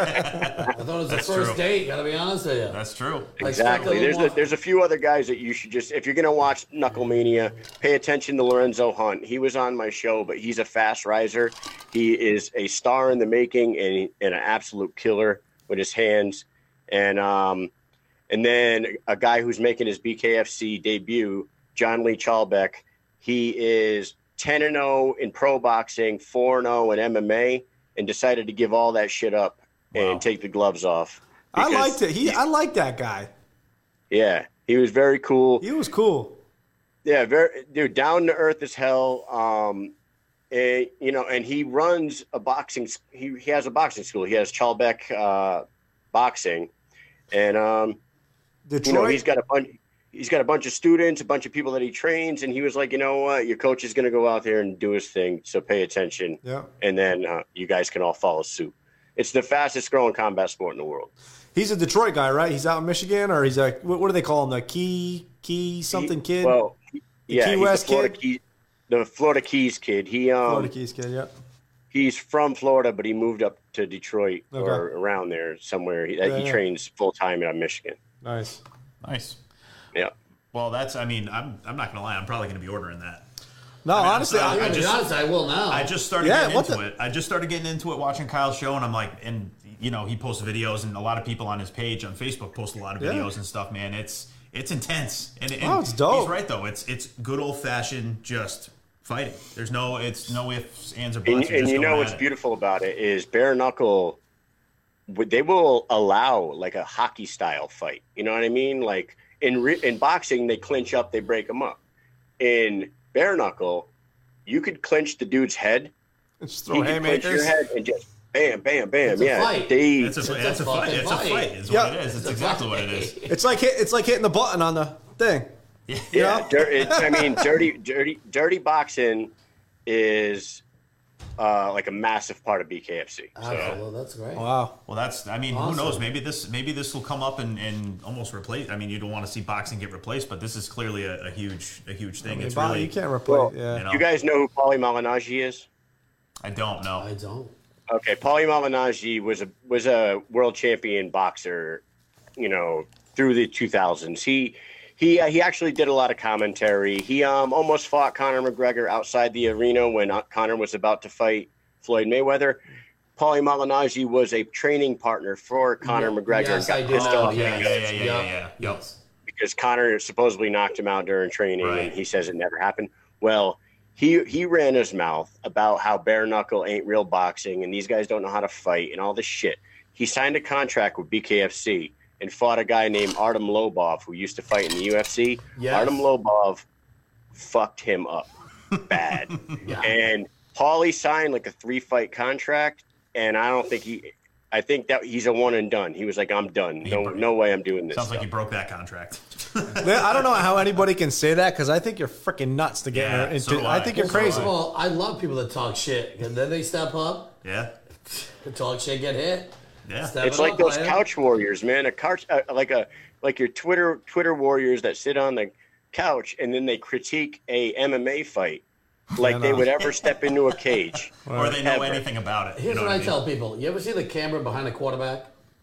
I thought it was the That's first true. date. Gotta be honest with you. That's true. I expect a exactly. little There's more- a, there's a few other guys that you should just if you're gonna watch Knucklemania, pay attention to Lorenzo Hunt. He was on my show, but he's a fast riser. He is a star in the making and, he- and an absolute killer with his hands. And um, and then a guy who's making his B K F C debut, John Lee Chalbeck. He is ten and oh in pro boxing, four and oh in M M A, and decided to give all that shit up Wow. and take the gloves off. I Because liked it. He, I liked that guy. Yeah, he was very cool. He was cool. Yeah, very dude, down to earth as hell. Um, and, you know, and he runs a boxing. He he has a boxing school. He has Chalbeck uh, boxing, and um, Detroit. you know, he's got a bunch. He's got a bunch of students, a bunch of people that he trains, and he was like, you know what, your coach is going to go out there and do his thing, so pay attention, yeah. and then uh, you guys can all follow suit. It's the fastest growing combat sport in the world. He's a Detroit guy, right? He's out in Michigan, or he's like, what, what do they call him? The Key Key something He- kid? Well, yeah, Key he's West the Florida kid? Keys, the Florida Keys kid. He um, Florida Keys kid, yeah. he's from Florida, but he moved up to Detroit Okay. or around there somewhere. He, Yeah, he yeah. trains full time in Michigan. Nice. Nice. Yeah. Well, that's. I mean, I'm. I'm not gonna lie. I'm probably gonna be ordering that. No, I mean, honestly, I'm I, sorry, I, I just- honest, I will now. I just started Yeah, getting what into the- it. I just started getting into it watching Kyle's show, and I'm like, and you know, he posts videos, and a lot of people on his page on Facebook post a lot of Yeah. videos and stuff. Man, it's it's intense. And, and Oh, it's dope. He's right though. It's it's good old fashioned just fighting. There's no it's no ifs, ands, or And, buts. You're and just you know going what's at it. beautiful about it is bare knuckle. would- They will allow like a hockey style fight. You know what I mean? Like in re, in boxing, they clinch up, they break them up. In bare knuckle, you could clinch the dude's head. just He throw could clinch your haymakers. head and just bam, bam, bam. It's a yeah, fight. they. It's a, It's a it's a fight. fucking It's a fight. fight. Is Yeah. what it is. It's, It's a exactly fight. what it is. It's like hit, it's like hitting the button on the thing. Yeah. Yeah, know? dir- it's, I mean, dirty, dirty, dirty boxing is uh, like a massive part of B K F C. So Absolutely, that's great. Wow. Well, that's. I mean, Awesome. who knows? Maybe this. Maybe this will come up and, and almost replace. I mean, you don't want to see boxing get replaced, but this is clearly a, a huge, a huge thing. I mean, it's Bob, really. you can't replace. Well, yeah. you know, you guys know who Paulie Malignaggi is? I don't know. I don't. Okay, Paulie Malignaggi was a was a world champion boxer, you know, through the two thousands. He he uh, he actually did a lot of commentary. He um almost fought Conor McGregor outside the arena when uh, Conor was about to fight Floyd Mayweather. Paulie Malignaggi was a training partner for Conor McGregor Yes, I and do got pissed know. off yeah, Yes. yeah, yeah, yeah, yeah, Yep. yeah. Yes. because Conor supposedly knocked him out during training, Right. and he says it never happened. Well, he he ran his mouth about how bare knuckle ain't real boxing, and these guys don't know how to fight, and all this shit. He signed a contract with B K F C and fought a guy named Artem Lobov, who used to fight in the U F C. Yes. Artem Lobov fucked him up bad, Yeah. and Paulie signed like a three fight contract, and I don't think he. I think that he's a one and done. He was like, I'm done. No, broke- no way I'm doing this. Sounds like stuff. you broke that contract. I don't know how anybody can say that because I think you're freaking nuts to get Yeah, into. so do I I. think you're So do crazy. I. Well, I love people that talk shit, and then they step up, Yeah, talk shit, get hit. yeah. Step It's it like up, those man. couch warriors, man. A couch, uh, like a like your Twitter Twitter warriors that sit on the couch and then they critique a M M A fight, like Yeah, they no. would ever step into a cage. Or they know Ever. anything about it. Here's you know what what I I mean? tell people: you ever see the camera behind the quarterback?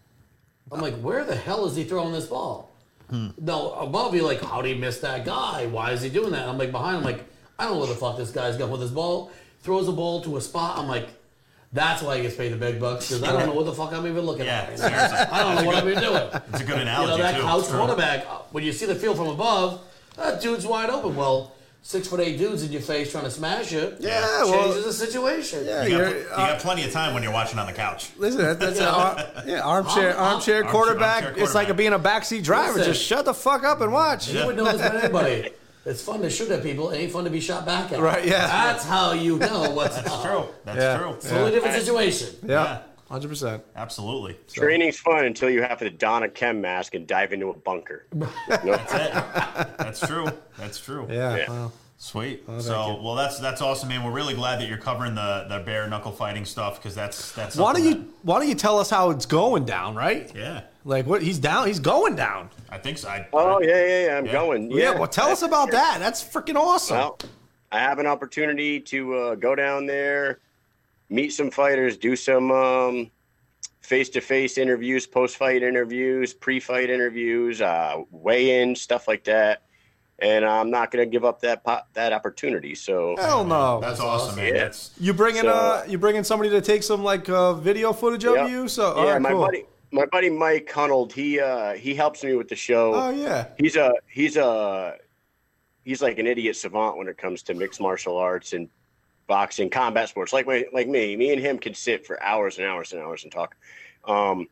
I'm like, where the hell is he throwing this ball? Hmm. No, above you, like, how did he miss that guy? Why is he doing that? I'm like, behind him, like, I don't know where the fuck this guy's going with his ball. Throws the ball to a spot. I'm like, that's why he gets paid the big bucks because I don't know what the fuck I'm even looking Yeah, at. Right seriously. now. I don't know what I'm even doing. It's a good You analogy know, that too. couch It's true. quarterback, uh, when you see the field from above, that dude's wide open. Well, six foot eight dudes in your face trying to smash you. Yeah, changes well, the situation. yeah, You got, you're, you uh, got plenty of time when you're watching on the couch. listen, that, that's an ar- yeah, armchair, Arm- armchair arm- quarterback. armchair It's like quarterback. being a backseat driver. Listen. Just shut the fuck up and watch. You would know this better than anybody. It's fun to shoot at people. It ain't fun to be shot back at. Right, yeah. That's how you know what's That's up. true. That's Yeah. true. It's a totally different situation. Yeah, one hundred percent. Absolutely. Training's fun until you have to don a chem mask and dive into a bunker. That's it. That's true. That's true. Yeah. Yeah. Wow. Sweet. so, well, that's that's awesome, man. We're really glad that you're covering the, the bare knuckle fighting stuff because that's that's. Why don't something you Why don't you tell us how it's going down? Right? that- yeah, Like what? He's down. He's going down. I think so. I, Oh, yeah, yeah, yeah. I'm Yeah. going. Yeah. Yeah. well, tell us about that. That's freaking awesome. Well, I have an opportunity to uh, go down there, meet some fighters, do some um, face-to-face interviews, post-fight interviews, pre-fight interviews, uh, weigh-in, stuff like that. And I'm not going to give up that po- that opportunity. So Hell no. that's awesome, man. Yeah. That's You bringing So- uh you bringing somebody to take some like uh, video footage of Yep. you? So all yeah, right, my cool. buddy, my buddy Mike Hunold, he uh, he helps me with the show. Oh yeah. He's a he's a he's like an idiot savant when it comes to mixed martial arts and boxing, combat sports. Like my like me, me and him can sit for hours and hours and hours and talk. Um,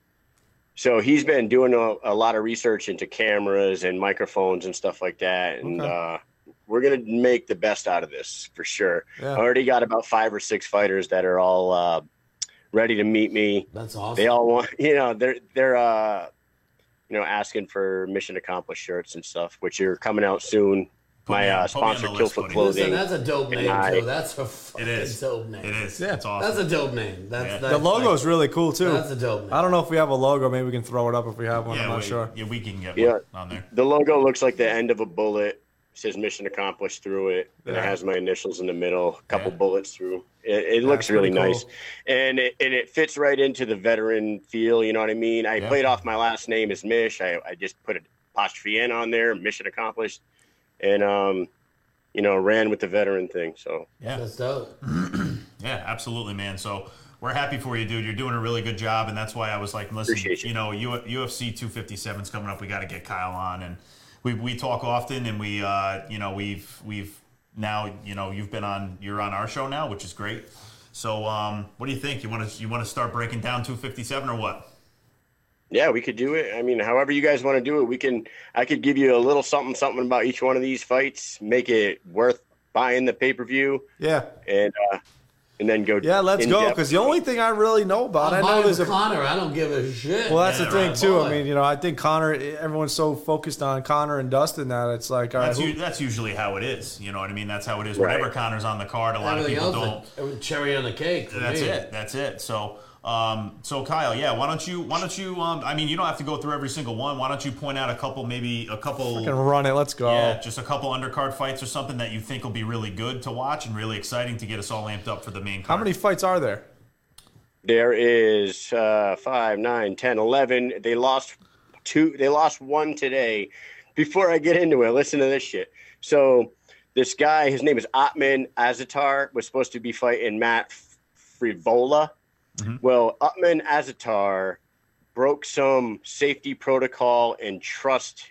so he's been doing a, a lot of research into cameras and microphones and stuff like that, and Okay. uh, we're gonna make the best out of this for sure. Yeah. I already got about five or six fighters that are all uh, ready to meet me. That's awesome. They all want, you know, they're they're uh, you know, asking for mission accomplished shirts and stuff, which are coming out soon. Put My me on- uh, put me on sponsor, the list, Killfoot buddy. Clothing. Listen, that's a dope name, I- too. That's a fucking it is. dope name. It is. Yeah. It's awesome. That's a dope name. That's, Yeah. that's The logo like- is really cool too. That's a dope name. I don't know if we have a logo. Maybe we can throw it up if we have one. yeah, I'm not we, sure. yeah, we can get Yeah. one on there. The logo looks like the end of a bullet. It says mission accomplished through it, and it Yeah. has my initials in the middle, a couple Yeah. bullets through. It, it looks That's really pretty nice, cool. and it, and it fits right into the veteran feel. You know what I mean? I Yeah. played off my last name as Mish. I, I just put an apostrophe N on there, mission accomplished, and um, you know, ran with the veteran thing. So Yeah. That's dope. Yeah, absolutely, man. So we're happy for you, dude. You're doing a really good job, and that's why I was like, listen, Appreciate you. you know, U- UFC two fifty-seven's coming up. We got to get Kyle on, and we we talk often, and we, uh, you know, we've we've now, you know, you've been on, you're on our show now, which is great. So, um, what do you think? You want to you want to start breaking down two fifty-seven or what? yeah, we could do it. I mean, however you guys want to do it, we can. I could give you a little something, something about each one of these fights, make it worth buying the pay per view, Yeah. and uh, and then go. Yeah. Let's in go. depth. Because the only thing I really know about, I'm I know buying there's with a. Connor. I don't give a shit. Well, that's Yeah, the thing right. too. I Boy. mean, you know, I think Connor. Everyone's so focused on Connor and Dustin that it's like, all right, That's who, u- that's usually how it is. You know what I mean? That's how it is. Right. Whenever Connor's on the card, a lot of Everything people else, don't. like, cherry on the cake. for That's me. it. That's it. So, um, so Kyle, yeah, why don't you, why don't you, um, I mean, you don't have to go through every single one. Why don't you point out a couple, maybe a couple, can run it. Let's go. yeah, just a couple undercard fights or something that you think will be really good to watch and really exciting to get us all amped up for the main card. How many fights are there? There is uh, five, nine, ten, eleven. They lost two. They lost one today. Before I get into it, listen to this shit. So this guy, his name is Atman Azatar, was supposed to be fighting Matt Frivola. Well, Atman Azatar broke some safety protocol and trust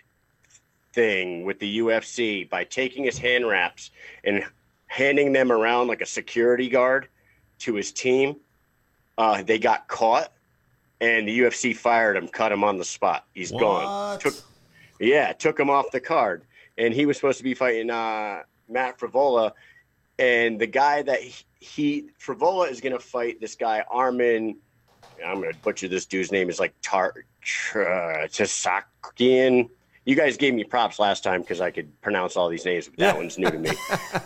thing with the U F C by taking his hand wraps and handing them around like a security guard to his team. Uh, they got caught, and the U F C fired him, cut him on the spot. He's gone. What? Took, yeah, took him off the card, and he was supposed to be fighting uh, Matt Frivola, and the guy that he, he Frivola is going to fight this guy Armin. I'm going to butcher this dude's name. Is like Tar uh, Tsakian. You guys gave me props last time because I could pronounce all these names. But that Yeah. one's new to me.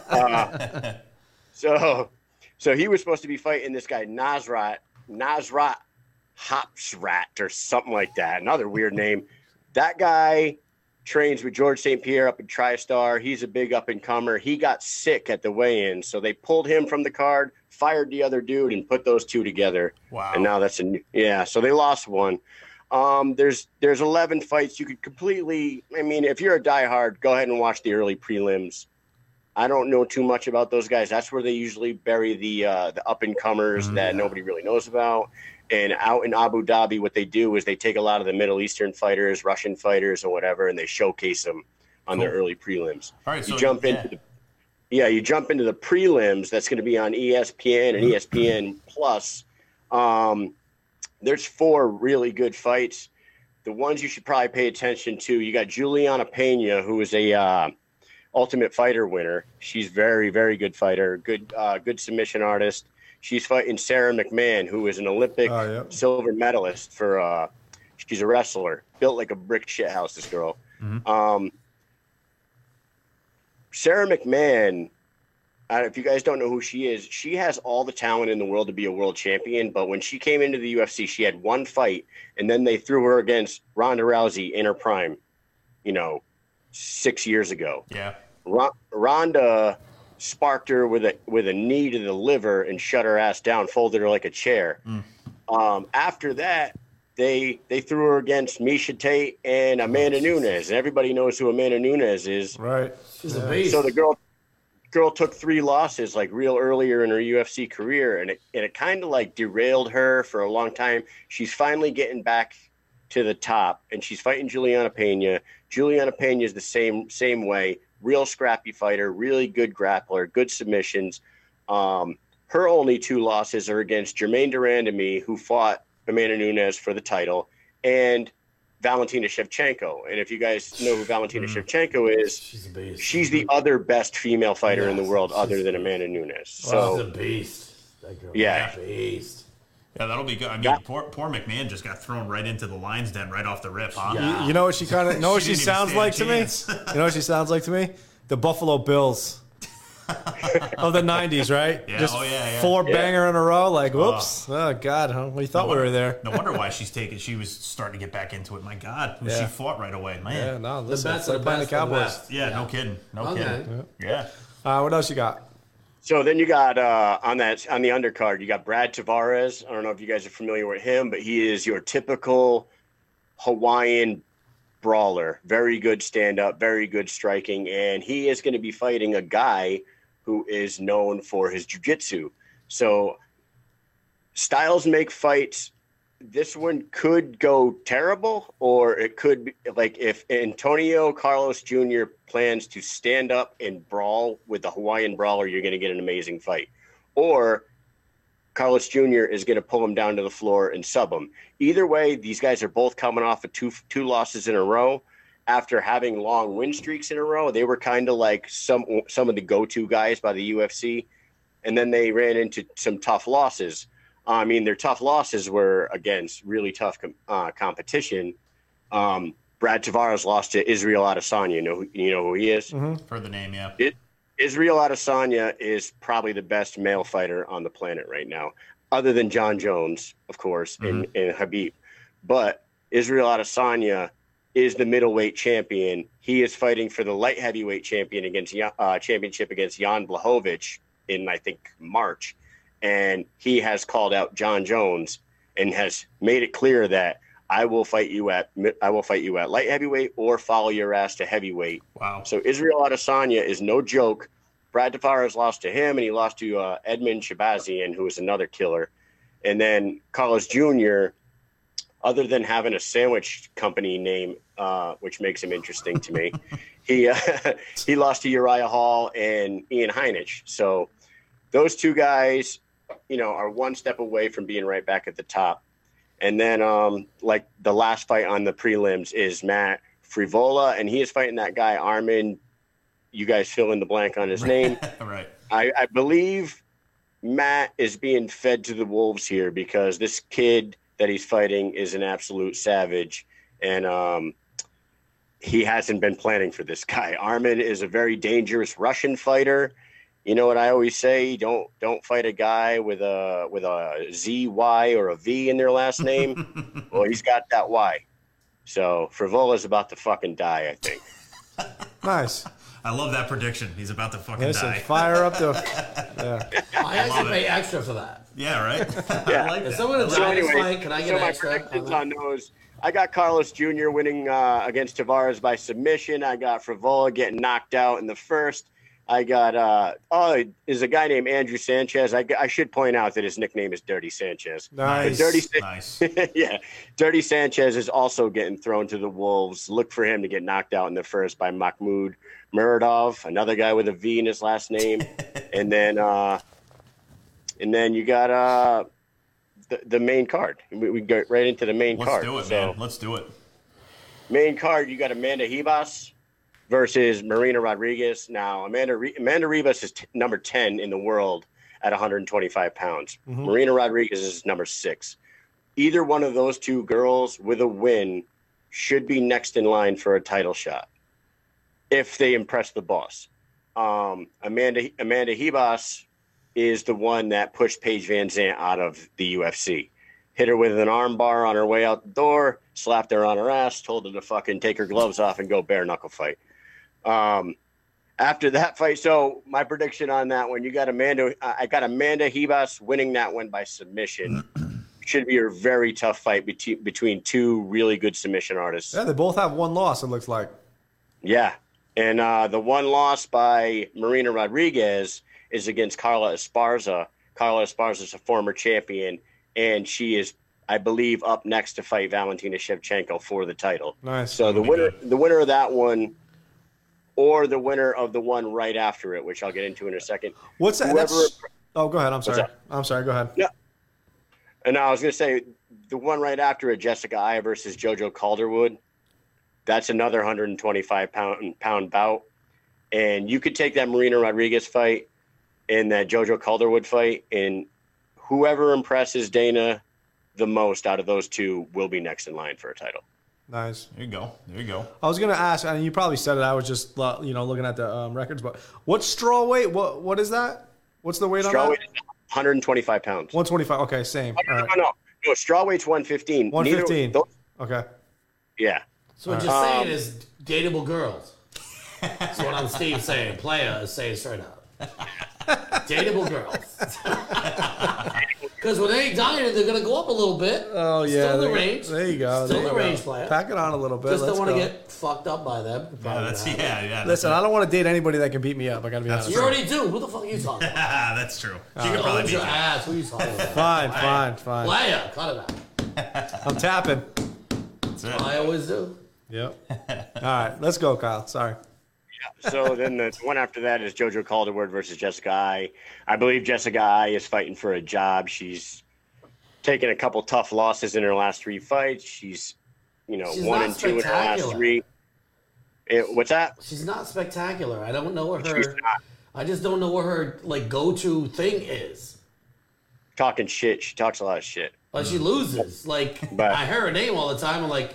uh, so. So he was supposed to be fighting this guy Nasrat, Nasrat Hopsrat or something like that. Another weird name. That guy trains with George Saint Pierre up in TriStar. He's a big up and comer. He got sick at the weigh-in, so they pulled him from the card, fired the other dude, and put those two together. Wow. And now that's a new, yeah. So they lost one. Um, there's there's eleven fights. You could completely. I mean, if you're a diehard, go ahead and watch the early prelims. I don't know too much about those guys. That's where they usually bury the uh, the up and comers that nobody really knows about. And out in Abu Dhabi, what they do is they take a lot of the Middle Eastern fighters, Russian fighters, or whatever, and they showcase them on their Cool. early prelims. All right, you so, jump yeah. into the yeah, you jump into the prelims. That's going to be on E S P N and E S P N Plus. Um, there's four really good fights. The ones you should probably pay attention to. You got Juliana Pena, who is a uh, Ultimate Fighter winner. She's very, very good fighter, good, uh, good submission artist. She's fighting Sarah McMahon, who is an Olympic Oh, yep. silver medalist for. Uh, she's a wrestler, built like a brick shithouse. This girl. Mm-hmm. Um, Sarah McMahon. Uh, if you guys don't know who she is, she has all the talent in the world to be a world champion. But when she came into the U F C, she had one fight, and then they threw her against Ronda Rousey in her prime. You know, six years ago. Yeah. R- Ronda sparked her with a with a knee to the liver and shut her ass down, folded her like a chair. Mm. Um, after that, they they threw her against Miesha Tate and Amanda Nunes, and everybody knows who Amanda Nunes is. Right. She's a beast. So the girl girl took three losses like real earlier in her U F C career, and it and it kind of like derailed her for a long time. She's finally getting back to the top, and she's fighting Juliana Pena. Juliana Pena is the same same way. Real scrappy fighter, really good grappler, good submissions. Um, her only two losses are against Jermaine Durandamy, who fought Amanda Nunes for the title, and Valentina Shevchenko. And if you guys know who Valentina mm. Shevchenko is, she's a beast. She's the other best female fighter yes, in the world other than Amanda Nunes. Well, so, she's a beast. That girl yeah. is a beast. Yeah, that'll be good. I mean, yeah. poor, poor McMahon just got thrown right into the lion's den right off the rip, huh? Yeah. You, you know what she kind of know what she, she sounds like to me? You know what she sounds like to me? The Buffalo Bills of the nineties, right? Yeah. Just oh, yeah, yeah. four yeah. banger in a row. Like, whoops. Oh, oh God. Huh? We thought no we wonder, were there. No wonder why she's taking. She was starting to get back into it. My God. Yeah. She fought right away. Man. Yeah, no, listen. The best of the playing best the Cowboys. The yeah, yeah, no kidding. No okay. kidding. Yeah. yeah. Uh, what else you got? So then you got uh, on that on the undercard, you got Brad Tavares. I don't know if you guys are familiar with him, but he is your typical Hawaiian brawler. Very good stand-up, very good striking, and he is going to be fighting a guy who is known for his jiu-jitsu. So styles make fights. This one could go terrible, or it could be like if Antonio Carlos Junior plans to stand up and brawl with the Hawaiian brawler, you're going to get an amazing fight. Or Carlos Junior is going to pull him down to the floor and sub him. Either way, these guys are both coming off of two two losses in a row. After having long win streaks in a row, they were kind of like some some of the go-to guys by the U F C, and then they ran into some tough losses. I mean, their tough losses were against really tough com- uh, competition. Um, Brad Tavares lost to Israel Adesanya. You know, who, you know who he is? Mm-hmm. For the name, yeah. It, Israel Adesanya is probably the best male fighter on the planet right now, other than John Jones, of course, mm-hmm. and, and Khabib. But Israel Adesanya is the middleweight champion. He is fighting for the light heavyweight champion against uh, championship against Jan Blachowicz in, I think, March. And he has called out John Jones and has made it clear that I will fight you at I will fight you at light heavyweight or follow your ass to heavyweight. Wow! So Israel Adesanya is no joke. Brad Tavares lost to him, and he lost to uh, Edmund Shabazian, who is another killer. And then Carlos Junior, other than having a sandwich company name, uh, which makes him interesting to me, he uh, he lost to Uriah Hall and Ian Heinisch. So those two guys, you know, are one step away from being right back at the top. And then, um, like, the last fight on the prelims is Matt Frivola, and he is fighting that guy, Armin. You guys fill in the blank on his name. Right. I, I believe Matt is being fed to the wolves here because this kid that he's fighting is an absolute savage, and um, he hasn't been planning for this guy. Armin is a very dangerous Russian fighter. You know what I always say? Don't don't fight a guy with a with a Z Y or a V in their last name. Well, he's got that Y. So Frivola's about to fucking die, I think. Nice. I love that prediction. He's about to fucking Listen, die. Fire up the. Yeah. I actually pay extra for that. Yeah, right. Yeah. I like If that. someone in So this anyway, fight, can I get so my extra? predictions on those. I got Carlos Junior winning uh, against Tavares by submission. I got Frivola getting knocked out in the first. I got, uh, oh, is a guy named Andrew Sanchez. I, I should point out that his nickname is Dirty Sanchez. Nice. Dirty, Nice. yeah. Dirty Sanchez is also getting thrown to the wolves. Look for him to get knocked out in the first by Mahmoud Muradov, another guy with a V in his last name. and then, uh, and then you got, uh, the, the main card. We, we go right into the main Let's card. do it, so, man. Let's do it. Main card, you got Amanda Ribas versus Marina Rodriguez. Now, Amanda Amanda Ribas is t- number ten in the world at one hundred twenty-five pounds. Mm-hmm. Marina Rodriguez is number six. Either one of those two girls with a win should be next in line for a title shot if they impress the boss. Um, Amanda Amanda Ribas is the one that pushed Paige Van Zandt out of the U F C. Hit her with an arm bar on her way out the door, slapped her on her ass, told her to fucking take her gloves off and go bare knuckle fight. Um, after that fight, so my prediction on that one, you got Amanda. I got Amanda Ribas winning that one by submission. Should be a very tough fight between between two really good submission artists. Yeah, they both have one loss. It looks like. Yeah, and uh, the one loss by Marina Rodriguez is against Carla Esparza. Carla Esparza is a former champion, and she is, I believe, up next to fight Valentina Shevchenko for the title. Nice. So the winner, the winner of that one, or the winner of the one right after it, which I'll get into in a second. What's that? Whoever, That's, oh, go ahead. I'm sorry. I'm sorry. Go ahead. Yeah. And I was going to say, the one right after it, Jessica Aya versus JoJo Calderwood, that's another one hundred twenty-five pound, pound bout. And you could take that Marina Rodriguez fight and that JoJo Calderwood fight, and whoever impresses Dana the most out of those two will be next in line for a title. Nice. There you go. There you go. I was going to ask, and you probably said it. I was just uh, you know looking at the um, records, but what's straw weight? What What is that? What's the weight Straw on that? weight is one hundred twenty-five pounds. one twenty-five. Okay, same. Oh, no, All no, right. no, no. No, straw weight's one fifteen. one fifteen. Neither, Okay. yeah. So what you're Um, saying is dateable girls. That's what I'm Steve saying. Player is saying straight up. Dateable girls. Because when they dieting, they're going to go up a little bit. Oh, yeah. Still in the there, range. There you go. Still there the you range go. player. Pack it on a little bit. Just Let's don't want to go. get fucked up by them. Yeah, Probably that's not. yeah, yeah. Listen, I don't want to date anybody that can beat me up. I got to be honest. You already do. Who the fuck are you talking about? that's true. She She could probably owns beat your you. ass. Who are you talking about? Fine, fine, fine. Player, cut it out. I'm tapping. That's it. I always do. Yep. All right, let's go, Kyle. Sorry. So then the one after that is JoJo Calderwood versus Jessica Eye. I believe Jessica Eye is fighting for a job. She's taken a couple tough losses in her last three fights. She's, you know, She's one not and two in her last spectacular. three. It, what's that? She's not spectacular. I don't know what She's her. not. I just don't know what her like go-to thing is. Talking shit. She talks a lot of shit. But she loses. Like But- I hear her name all the time. I'm like,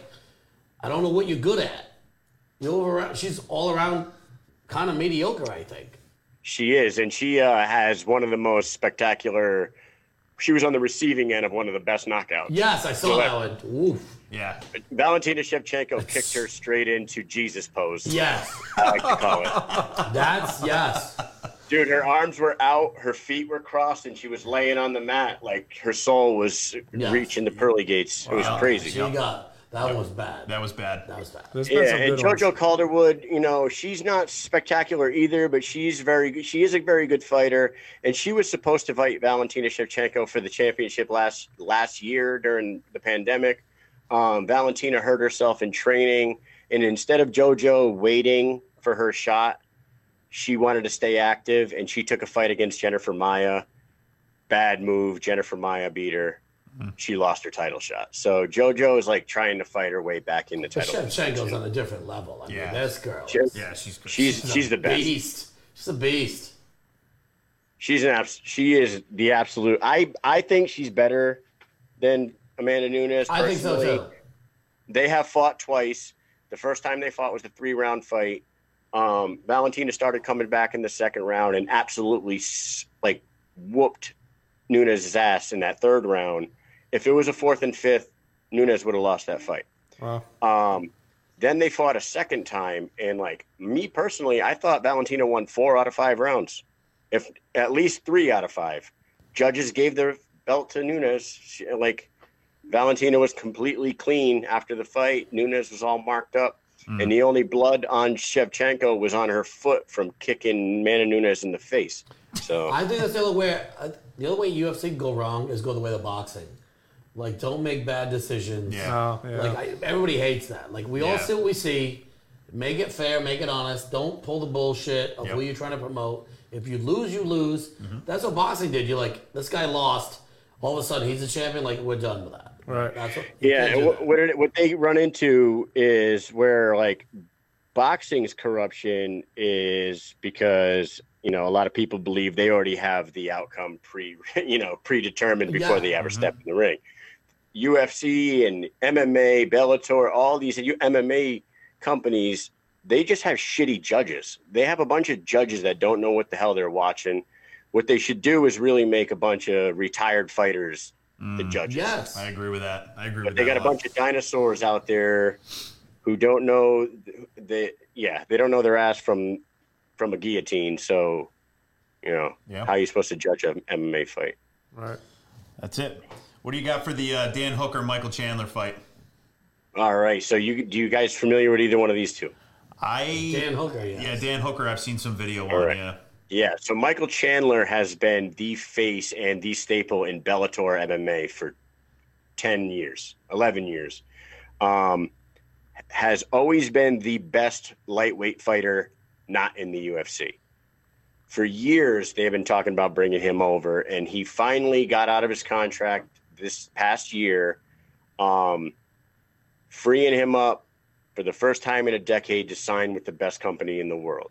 I don't know what you're good at. You're over. She's all around kind of mediocre, I think. She is, and she uh, has one of the most spectacular. She was on the receiving end of one of the best knockouts. Yes, I saw So, that uh, one. Oof. Yeah. Valentina Shevchenko kicked her straight into Jesus pose. Yes, I like to call it. that's yes. Dude, her arms were out, her feet were crossed, and she was laying on the mat like her soul was Yeah. reaching the pearly gates. It was crazy. She got that one was bad. That was bad. That was bad. There's been Yeah, some and good ones. JoJo Calderwood, you know, she's not spectacular either, but she's very good. She is a very good fighter, and she was supposed to fight Valentina Shevchenko for the championship last last year during the pandemic. Um, Valentina hurt herself in training, and instead of JoJo waiting for her shot, she wanted to stay active, and she took a fight against Jennifer Maia. Bad move. Jennifer Maia beat her. She lost her title shot. So JoJo is like trying to fight her way back in the But title. Shevchenko's on a different level. I Yeah. mean, this girl. She- is- Yeah, she's good. She's she's the best. beast. She's a beast. She's an abs- she is the absolute. I I think she's better than Amanda Nunes. I think so personally. too. They have fought twice. The first time they fought was the three round fight. Um, Valentina started coming back in the second round and absolutely s- like whooped Nunes' ass in that third round. If it was a fourth and fifth, Nunes would have lost that fight. Wow. Um, then they fought a second time, and like me personally, I thought Valentina won four out of five rounds, if at least three out of five. Judges gave their belt to Nunes. She, like Valentina was completely clean after the fight. Nunes was all marked up, and the only blood on Shevchenko was on her foot from kicking Amanda Nunes in the face. So I think that's the other way. Uh, the other way U F C can go wrong is go the way of boxing. Like, don't make bad decisions. Yeah. Oh, yeah. Like, I, everybody hates that. Like, we all Yeah. see what we see. Make it fair, make it honest. Don't pull the bullshit of Yep. who you're trying to promote. If you lose, you lose. That's what boxing did. You're like, this guy lost. All of a sudden, he's a champion. Like, we're done with that. Right. That's what, you yeah, can't and do what that. what, it, what they run into is where like boxing's corruption is because, you know, a lot of people believe they already have the outcome pre, you know, predetermined before Yeah. they ever Mhm. step in the ring. U F C and M M A, Bellator, all these M M A companies, they just have shitty judges. They have a bunch of judges that don't know what the hell they're watching. What they should do is really make a bunch of retired fighters the judges. Yes. I agree with that. I agree But with they that. got a lot. bunch of dinosaurs out there who don't know they yeah, they don't know their ass from from a guillotine, so you know, Yeah. how are you supposed to judge an M M A fight? Right. That's it. What do you got for the uh, Dan Hooker Michael Chandler fight? All right, so you do you guys familiar with either one of these two? I Dan Hooker, yes. Yeah, Dan Hooker. I've seen some video All on. right. Yeah. Yeah, so Michael Chandler has been the face and the staple in Bellator M M A for ten years, eleven years. Um, has always been the best lightweight fighter not in the U F C. For years, they've been talking about bringing him over, and he finally got out of his contract this past year, um, freeing him up for the first time in a decade to sign with the best company in the world.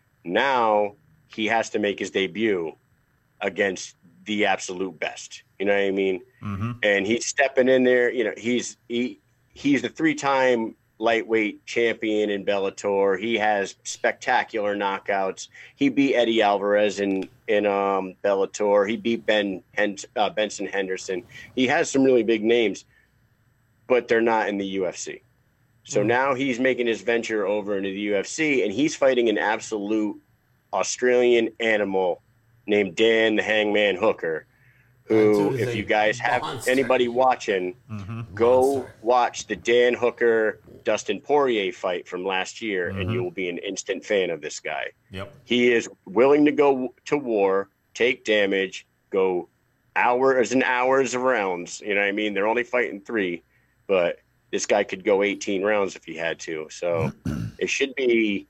Now he has to make his debut against the absolute best. You know what I mean? Mm-hmm. And he's stepping in there. You know, he's he he's the three-time lightweight champion in Bellator. He has spectacular knockouts. He beat Eddie Alvarez in in um, Bellator. He beat Ben Hen- uh, Benson Henderson. He has some really big names, but they're not in the U F C. So now he's making his venture over into the U F C, and he's fighting an absolute Australian animal named Dan the Hangman Hooker, who, That dude is if a you guys have monster. anybody watching, Mm-hmm. go Monster. watch the Dan Hooker Dustin Poirier fight from last year, and Mhm. you will be an instant fan of this guy. Yep. He is willing to go to war, take damage, go hours and hours of rounds. You know what I mean? They're only fighting three, but this guy could go eighteen rounds if he had to. So it should be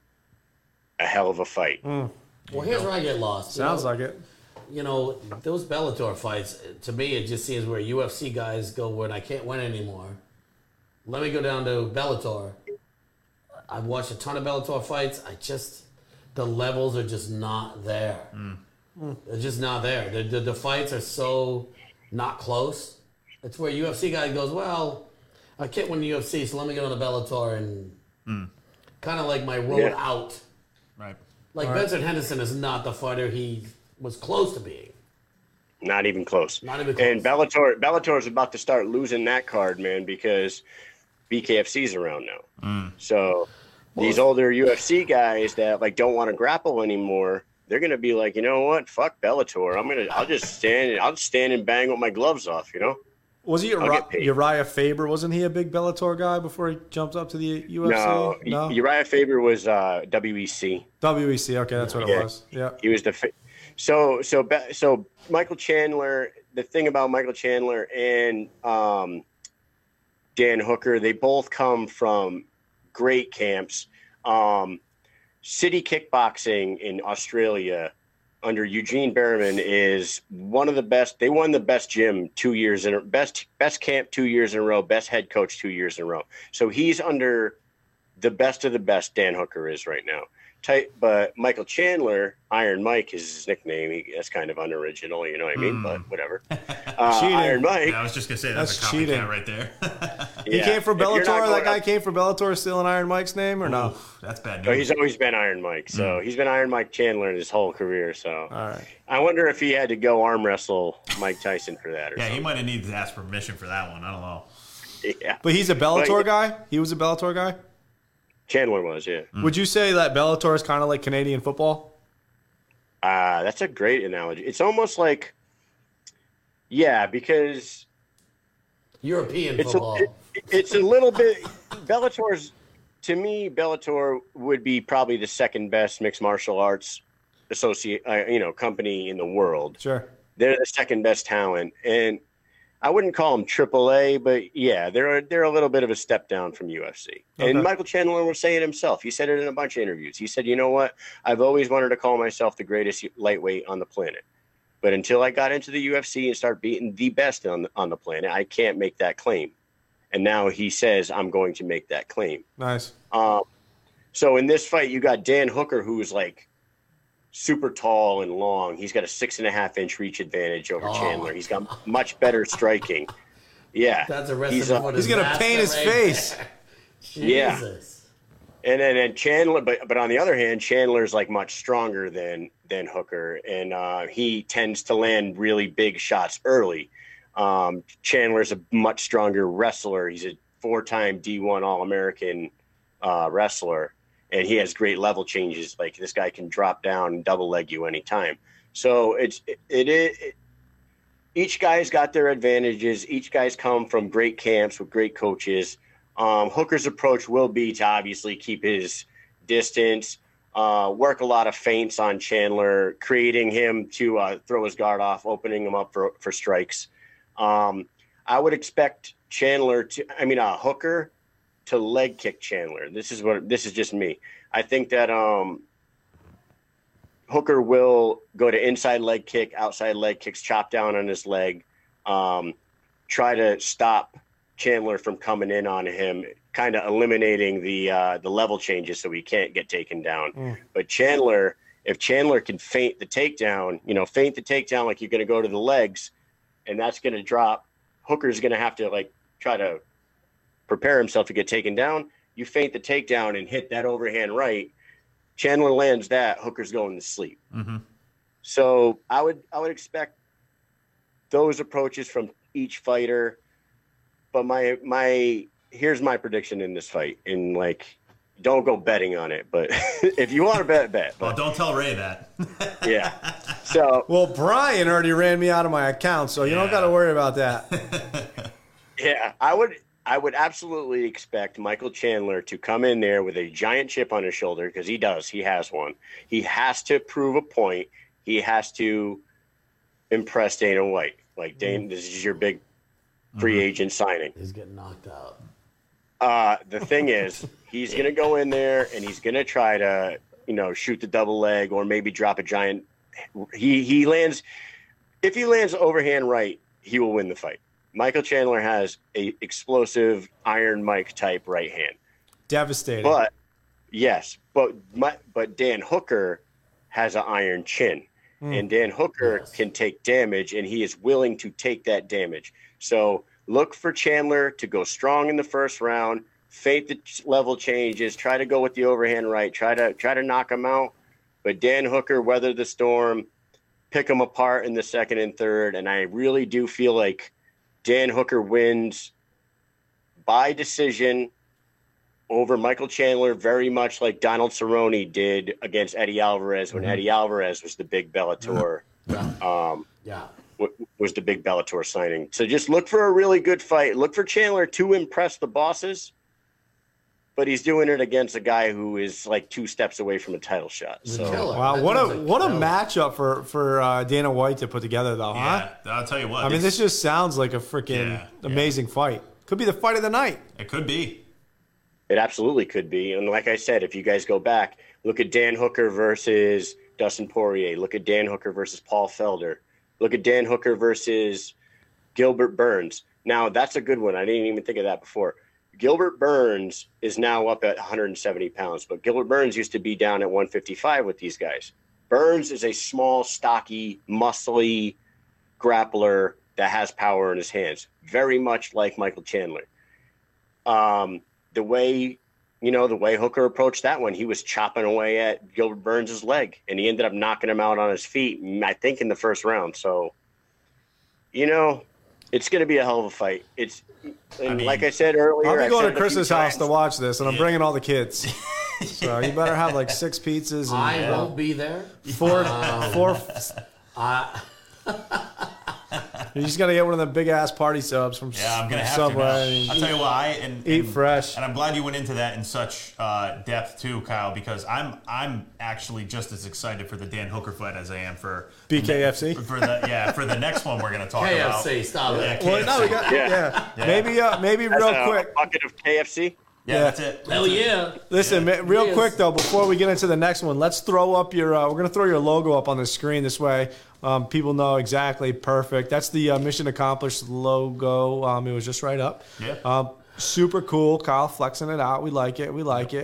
a hell of a fight. Mm, Well, here's where I get lost. You sounds know, like it. You know, those Bellator fights, to me, it just seems where U F C guys go when I can't win anymore. Let me go down to Bellator. I've watched a ton of Bellator fights. I just, the levels are just not there. They're just not there. The, the, the fights are so not close. It's where U F C guy goes, well, I can't win the U F C, so let me get on the Bellator and kind of like my road Yeah. out. Right. Like All right. Benson Henderson is not the fighter he was close to being. Not even close. Not even close. And Bellator, Bellator is about to start losing that card, man, because B K F C's around now. So these older U F C guys that like don't want to grapple anymore, they're gonna be like, you know what? Fuck Bellator. I'm gonna, I'll just stand, I'll just stand and bang with my gloves off. You know? Was he I'll Uri- get paid. Uriah Faber? Wasn't he a big Bellator guy before he jumped up to the U F C? No, No. Uriah Faber was uh, W E C. W E C. Okay, that's what Yeah. it was. Yeah. He was the fa- so so Be- so Michael Chandler. The thing about Michael Chandler and um, Dan Hooker, they both come from great camps. Um, City Kickboxing in Australia under Eugene Berriman is one of the best. They won the best gym two years in a best best camp two years in a row, best head coach two years in a row. So he's under the best of the best. Dan Hooker is right now. Tight, but Michael Chandler, Iron Mike is his nickname. He, that's kind of unoriginal, you know what I mean? But whatever. Uh, Cheating. Iron Mike. Yeah, I was just gonna say that's, That's a copycat cheating. right there. He yeah. came from If you're Bellator. not That going guy up- came from Bellator, stealing Iron Mike's name, or no? Oof, that's bad Oh, news. he's always been Iron Mike. So he's been Iron Mike Chandler in his whole career. So All right. I wonder if he had to go arm wrestle Mike Tyson for that or yeah, he something. might have needed to ask permission for that one. I don't know. Yeah. But he's a Bellator But- guy. He was a Bellator guy. Chandler was, yeah. Would you say that Bellator is kind of like Canadian football? Uh, that's a great analogy. It's almost like, yeah, because European it's football. a, it, it's a little bit Bellator's to me Bellator would be probably the second best mixed martial arts associate uh, you know company in the world. Sure. They're the second best talent, and I wouldn't call them triple A, but yeah, they're they're a little bit of a step down from U F C. And Okay. Michael Chandler will say it himself. He said it in a bunch of interviews. He said, "You know what? I've always wanted to call myself the greatest lightweight on the planet, but until I got into the U F C and start beating the best on the, on the planet, I can't make that claim." And now he says, "I'm going to make that claim." Nice. Um, So in this fight, you got Dan Hooker, who is like super tall and long. He's got a six and a half inch reach advantage over Oh. Chandler. He's got much better striking. Yeah, That's a recipe he's, uh, for He's gonna disaster paint his right face. there. Yeah. Jesus. And then and Chandler, but but on the other hand, Chandler's like much stronger than than Hooker, and uh, he tends to land really big shots early. Um, Chandler's a much stronger wrestler. He's a four-time D one All-American uh, wrestler, and he has great level changes. Like this guy can drop down and double leg you anytime. So it's it, it is. It, each guy's got their advantages. Each guy's come from great camps with great coaches. Um, Hooker's approach will be to obviously keep his distance, uh, work a lot of feints on Chandler, creating him to uh, throw his guard off, opening him up for, for strikes. Um, I would expect Chandler to, I mean, uh, Hooker to leg kick Chandler. This is what, this is just me. I think that um, Hooker will go to inside leg kick, outside leg kicks, chop down on his leg, um, try to stop Chandler from coming in on him, kind of eliminating the uh, the level changes so he can't get taken down. Mm. But Chandler, if Chandler can feint the takedown, you know, feint the takedown like you're going to go to the legs, and that's going to drop, Hooker's going to have to like try to prepare himself to get taken down. You feint the takedown and hit that overhand right. Chandler lands that, Hooker's going to sleep. Mm-hmm. So I would I would expect those approaches from each fighter. But my my here's my prediction in this fight. And like, don't go betting on it. But if you want to bet, bet. But, well, don't tell Ray that. Yeah. So well, Brian already ran me out of my account, so you yeah. don't got to worry about that. Yeah, I would I would absolutely expect Michael Chandler to come in there with a giant chip on his shoulder, because he does. He has one. He has to prove a point. He has to impress Dana White. Like, Dana, this is your big free mm-hmm. agent signing. He's getting knocked out. Uh, the thing is, he's going to go in there and he's going to try to, you know, shoot the double leg or maybe drop a giant. He he lands. If he lands overhand right, he will win the fight. Michael Chandler has a explosive Iron Mike type right hand. Devastating. But yes, but my, but Dan Hooker has an iron chin, mm. and Dan Hooker yes. can take damage, and he is willing to take that damage. So look for Chandler to go strong in the first round, feint the level changes, try to go with the overhand right, try to try to knock him out. But Dan Hooker weather the storm, pick him apart in the second and third, and I really do feel like Dan Hooker wins by decision over Michael Chandler, very much like Donald Cerrone did against Eddie Alvarez when mm-hmm. Eddie Alvarez was the big Bellator. Yeah. Um, yeah. was the big Bellator signing. So just look for a really good fight. Look for Chandler to impress the bosses, but he's doing it against a guy who is like two steps away from a title shot. So wow, what a what a matchup for for uh, Dana White to put together, though, huh? Yeah, I'll tell you what. I mean, this just sounds like a freaking yeah, amazing yeah. fight. Could be the fight of the night. It could be. It absolutely could be. And like I said, if you guys go back, look at Dan Hooker versus Dustin Poirier. Look at Dan Hooker versus Paul Felder. Look at Dan Hooker versus Gilbert Burns. Now, that's a good one. I didn't even think of that before. Gilbert Burns is now up at one hundred seventy pounds, but Gilbert Burns used to be down at one fifty-five with these guys. Burns is a small, stocky, muscly grappler that has power in his hands, very much like Michael Chandler. Um, the way, you know, the way Hooker approached that one, he was chopping away at Gilbert Burns' leg, and he ended up knocking him out on his feet, I think in the first round. So, you know, it's going to be a hell of a fight. It's, and I mean, like I said earlier, I'll be I've going said to Chris's house to watch this, and I'm Yeah. bringing all the kids. So you better have like six pizzas. And, I uh, won't be there. Four, Um, four. I, You just got to get one of the big ass party subs from Yeah, I'm gonna have Subway. to now. I'll tell you what, I and, Eat and- fresh. and I'm glad you went into that in such uh, depth too, Kyle, because I'm I'm actually just as excited for the Dan Hooker fight as I am for B K F C. for the yeah for the next one we're gonna talk K about. F C, stop Yeah, it. Well, no, we got yeah. Yeah. Yeah. Maybe, uh, maybe That's real a quick. bucket of K F C. Yeah, Yeah. that's it. Hell yeah. Listen, ma- real Yes. quick though, before we get into the next one, let's throw up your. Uh, we're gonna throw your logo up on the screen this way. Um, people know exactly. Perfect. That's the uh, Mission Accomplished logo. Um, it was just right up. Yeah. Um, super cool. Kyle flexing it out. We like it. We like it.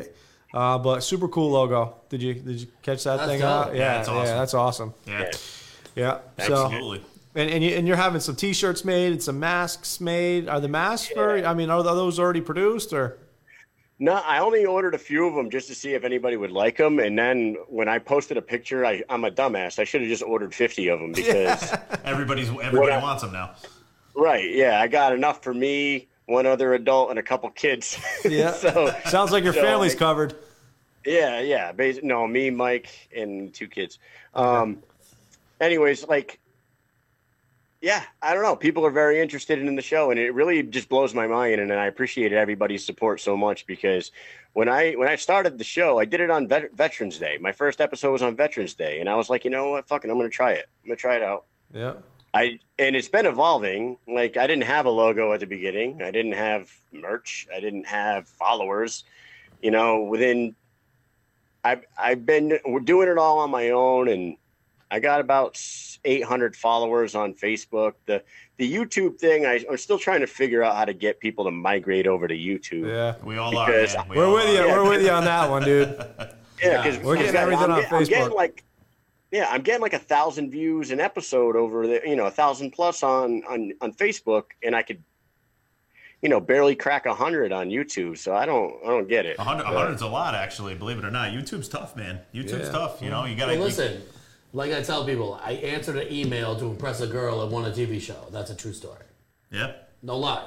Uh, but super cool logo. Did you did you catch that That's thing dope. out? Yeah, Yeah, that's yeah, awesome. that's awesome. Yeah, Yeah. So absolutely. and and, you, and you're having some T-shirts made and some masks made. Are the masks for? I mean, are, are those already produced or? No, I only ordered a few of them just to see if anybody would like them. And then when I posted a picture, I, I'm a dumbass. I should have just ordered fifty of them because. Everybody's everybody I- wants them now. Right. Yeah. I got enough for me, one other adult, and a couple kids. Yeah. so Sounds like your so family's I- covered. Yeah. Yeah. Bas- no, me, Mike, and two kids. Um, anyways, like, yeah, I don't know. People are very interested in the show, and it really just blows my mind. And I appreciate everybody's support so much because when I when I started the show, I did it on Vet- Veterans Day. My first episode was on Veterans Day, and I was like, you know what, fucking, I'm gonna try it. I'm gonna try it out. Yeah. I and it's been evolving. Like I didn't have a logo at the beginning. I didn't have merch. I didn't have followers. You know, within I've I've been doing it all on my own, and I got about eight hundred followers on Facebook. The the YouTube thing, I, I'm still trying to figure out how to get people to migrate over to YouTube. Yeah. We all Because- are. Man. We We're all with you. are. We're with you on that one, dude. Yeah, because We're getting everything on I'm getting Facebook. like, yeah, I'm getting like a thousand views an episode over there. You know, a thousand plus on on on Facebook, and I could, you know, barely crack a hundred on YouTube. So I don't, I don't get it. A hundred, a But- hundred's a lot, actually. Believe it or not, YouTube's tough, man. YouTube's Yeah. tough. You know, you gotta. Well, you- listen, like I tell people, I answered an email to impress a girl and won a T V show. That's a true story. yeah. No lie.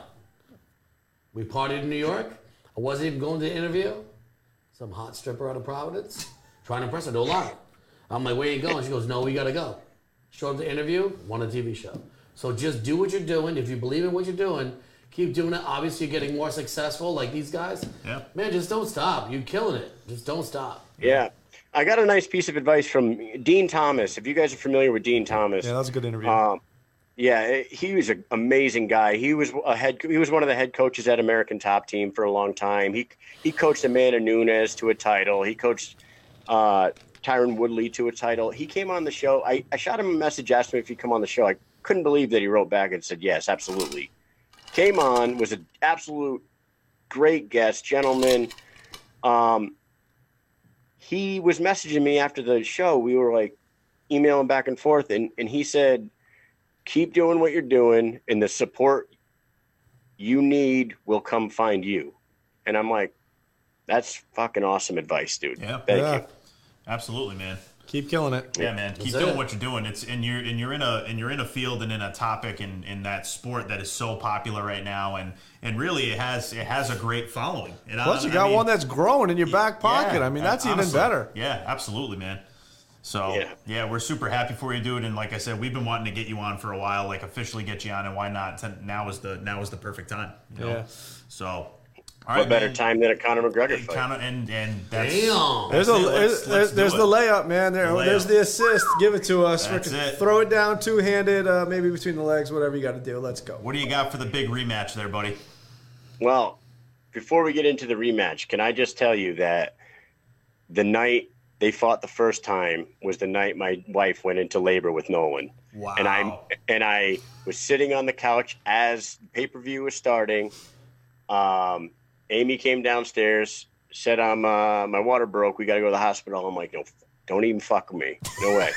We partied in New York. I wasn't even going to the interview. Some hot stripper out of Providence. Trying to impress her. No lie. I'm like, where you going? She goes, no, we got to go. Show up to interview, won a T V show. So just do what you're doing. If you believe in what you're doing, keep doing it. Obviously, you're getting more successful like these guys. Yeah. Man, just don't stop. You're killing it. Just don't stop. Yeah, I got a nice piece of advice from Dean Thomas. If you guys are familiar with Dean Thomas, Yeah, that was a good interview. Um, yeah, it- he was an amazing guy. He was a head. He was one of the head coaches at American Top Team for a long time. He he coached Amanda Nunes to a title. He coached uh, Tyron Woodley to a title. He came on the show. I, I shot him a message, asked him if he'd come on the show. I couldn't believe that he wrote back and said yes, absolutely. Came on, was an absolute great guest, gentleman. Um, he was messaging me after the show. We were like emailing back and forth, and, and he said, keep doing what you're doing, and the support you need will come find you. And I'm like, that's fucking awesome advice, dude. Yeah. Thank Yeah. you. Absolutely, man. Keep killing it. Yeah, man. Keep That's doing it. what you're doing. It's and you're and you're in a and you're in a field and in a topic in, in that sport that is so popular right now, and and really it has it has a great following. It, Plus, you I got mean, one that's growing in your back pocket. yeah, I mean, that's honestly. even better. Yeah, absolutely, man. So yeah. Yeah. we're super happy for you, dude. And like I said, we've been wanting to get you on for a while, like officially get you on, and why not? Ten- Now is the now is the perfect time. You know? Yeah. So, all What right, better man. time than a Conor McGregor And fight? Kinda- and and that's Damn. There's a That's it. Let's- there's, let's there's, do there's it. the layup, man. There, The there's layup. the assist. Give it to us. That's Freaking it. Throw it down two handed, uh, maybe between the legs, whatever you got to do. Let's go. What do you got for the big rematch there, buddy? Well, before we get into the rematch, can I just tell you that the night they fought the first time was the night my wife went into labor with Nolan. Wow. And I and I was sitting on the couch as pay per view was starting. Um, Amy came downstairs, said, "I'm uh, my water broke. We got to go to the hospital." I'm like, "No, don't even fuck with me. No way."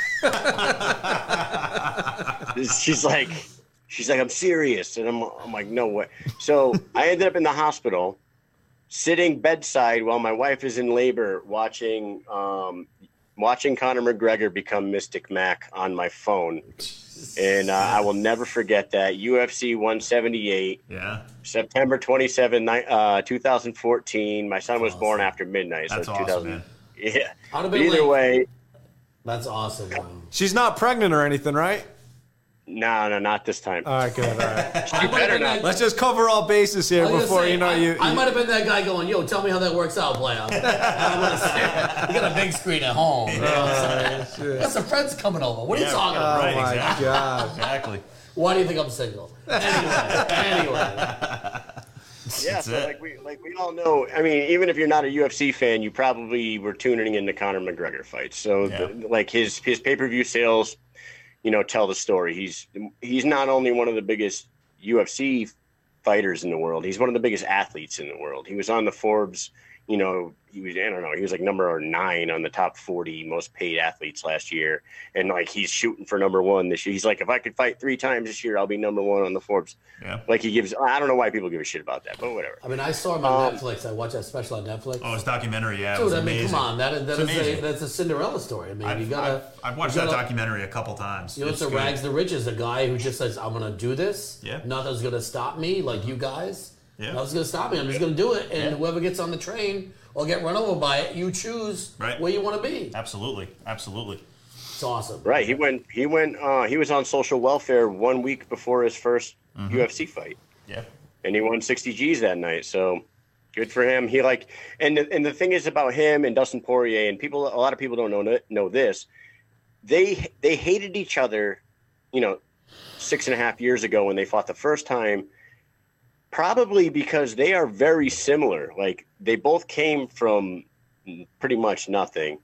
she's like, she's like, "I'm serious," and I'm I'm like, "No way." So I ended up in the hospital, sitting bedside while my wife is in labor, watching um, watching Conor McGregor become Mystic Mac on my phone. And uh, I will never forget that. U F C one seventy-eight, Yeah. September twenty-seventh, uh, twenty fourteen. My son was born after midnight. That's so awesome, 2000 man. Yeah. I'd have But been either like- way, That's awesome, bro. She's not pregnant or anything, right? no, no, not this time. All right, good. All right. I might have been that- Let's just cover all bases here I was gonna before say, you know I, you. I you- might have been that guy going, "Yo, tell me how that works out, player." I'm gonna say, you got a big screen at home. You know what I'm saying? Got some friends coming over. What are you Yeah, talking oh about? right, my exactly. god. Exactly. Why do you think I'm single? Anyway, anyway. Yeah, That's so it. like we like we all know. I mean, even if you're not a U F C fan, you probably were tuning into Conor McGregor fights. So Yeah. the, like his his pay per view sales, you know, tell the story. He's he's not only one of the biggest U F C fighters in the world. He's one of the biggest athletes in the world. He was on the Forbes you know, he was, I don't know, he was like number nine on the top forty most paid athletes last year. And like, he's shooting for number one this year. He's like, if I could fight three times this year, I'll be number one on the Forbes. Yeah. Like he gives, I don't know why people give a shit about that, but whatever. I mean, I saw him on Um, Netflix. I watched that special on Netflix. Oh, his documentary, yeah, it Dude, was I mean, amazing. come on, that is, that It's is a, amazing. that's a Cinderella story. I mean, I've, you gotta. I've, I've watched you that gotta- documentary a couple times. You know, It's it's a good. rags to riches. A guy who just says, "I'm gonna do this. Yeah. Nothing's gonna stop me." Like you guys, Yeah. nothing's gonna stop me. I'm just gonna do it. And Yeah. whoever gets on the train or get run over by it, you choose Right. where you want to be. Absolutely, absolutely. It's awesome. Right. He went, he went, uh, he was on social welfare one week before his first U F C fight. Yeah. And he won sixty G's that night. So good for him. He like, and the, and the thing is about him and Dustin Poirier, and people, a lot of people don't know know this. They they hated each other, you know, six and a half years ago when they fought the first time. Probably because they are very similar. Like they both came from pretty much nothing.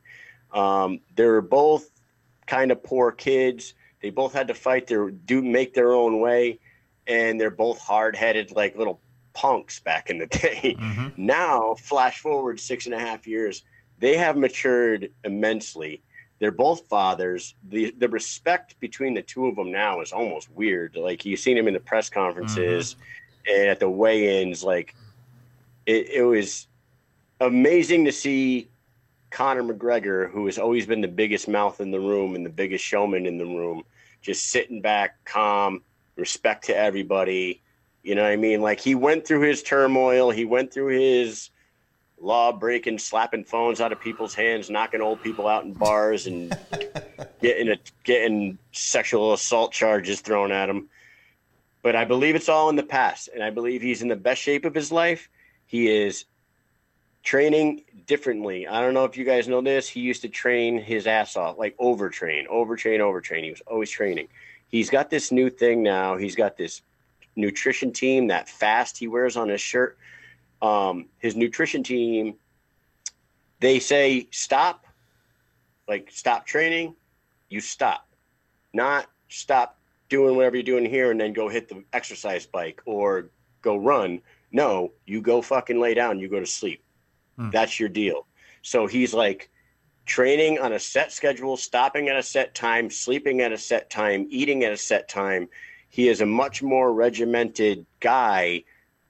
Um, they're both kind of poor kids. They both had to fight their do make their own way. And they're both hard-headed, like little punks back in the day. Mm-hmm. Now, flash forward six and a half years, they have matured immensely. They're both fathers. The the respect between the two of them now is almost weird. Like you've seen them in the press conferences Mm-hmm. and at the weigh-ins. Like it, it was amazing to see Conor McGregor, who has always been the biggest mouth in the room and the biggest showman in the room, just sitting back, calm, respect to everybody. You know what I mean? Like he went through his turmoil. He went through his law breaking, slapping phones out of people's hands, knocking old people out in bars and getting a, getting sexual assault charges thrown at him. But I believe it's all in the past. And I believe he's in the best shape of his life. He is training differently. I don't know if you guys know this. He used to train his ass off, like overtrain, overtrain, overtrain. He was always training. He's got this new thing now. He's got this nutrition team, that fast he wears on his shirt. Um, his nutrition team, they say stop, like stop training, you stop. Not stop doing whatever you're doing here and then go hit the exercise bike or go run. No, you go fucking lay down, you go to sleep. Hmm. That's your deal. So he's like training on a set schedule, stopping at a set time, sleeping at a set time, eating at a set time. He is a much more regimented guy,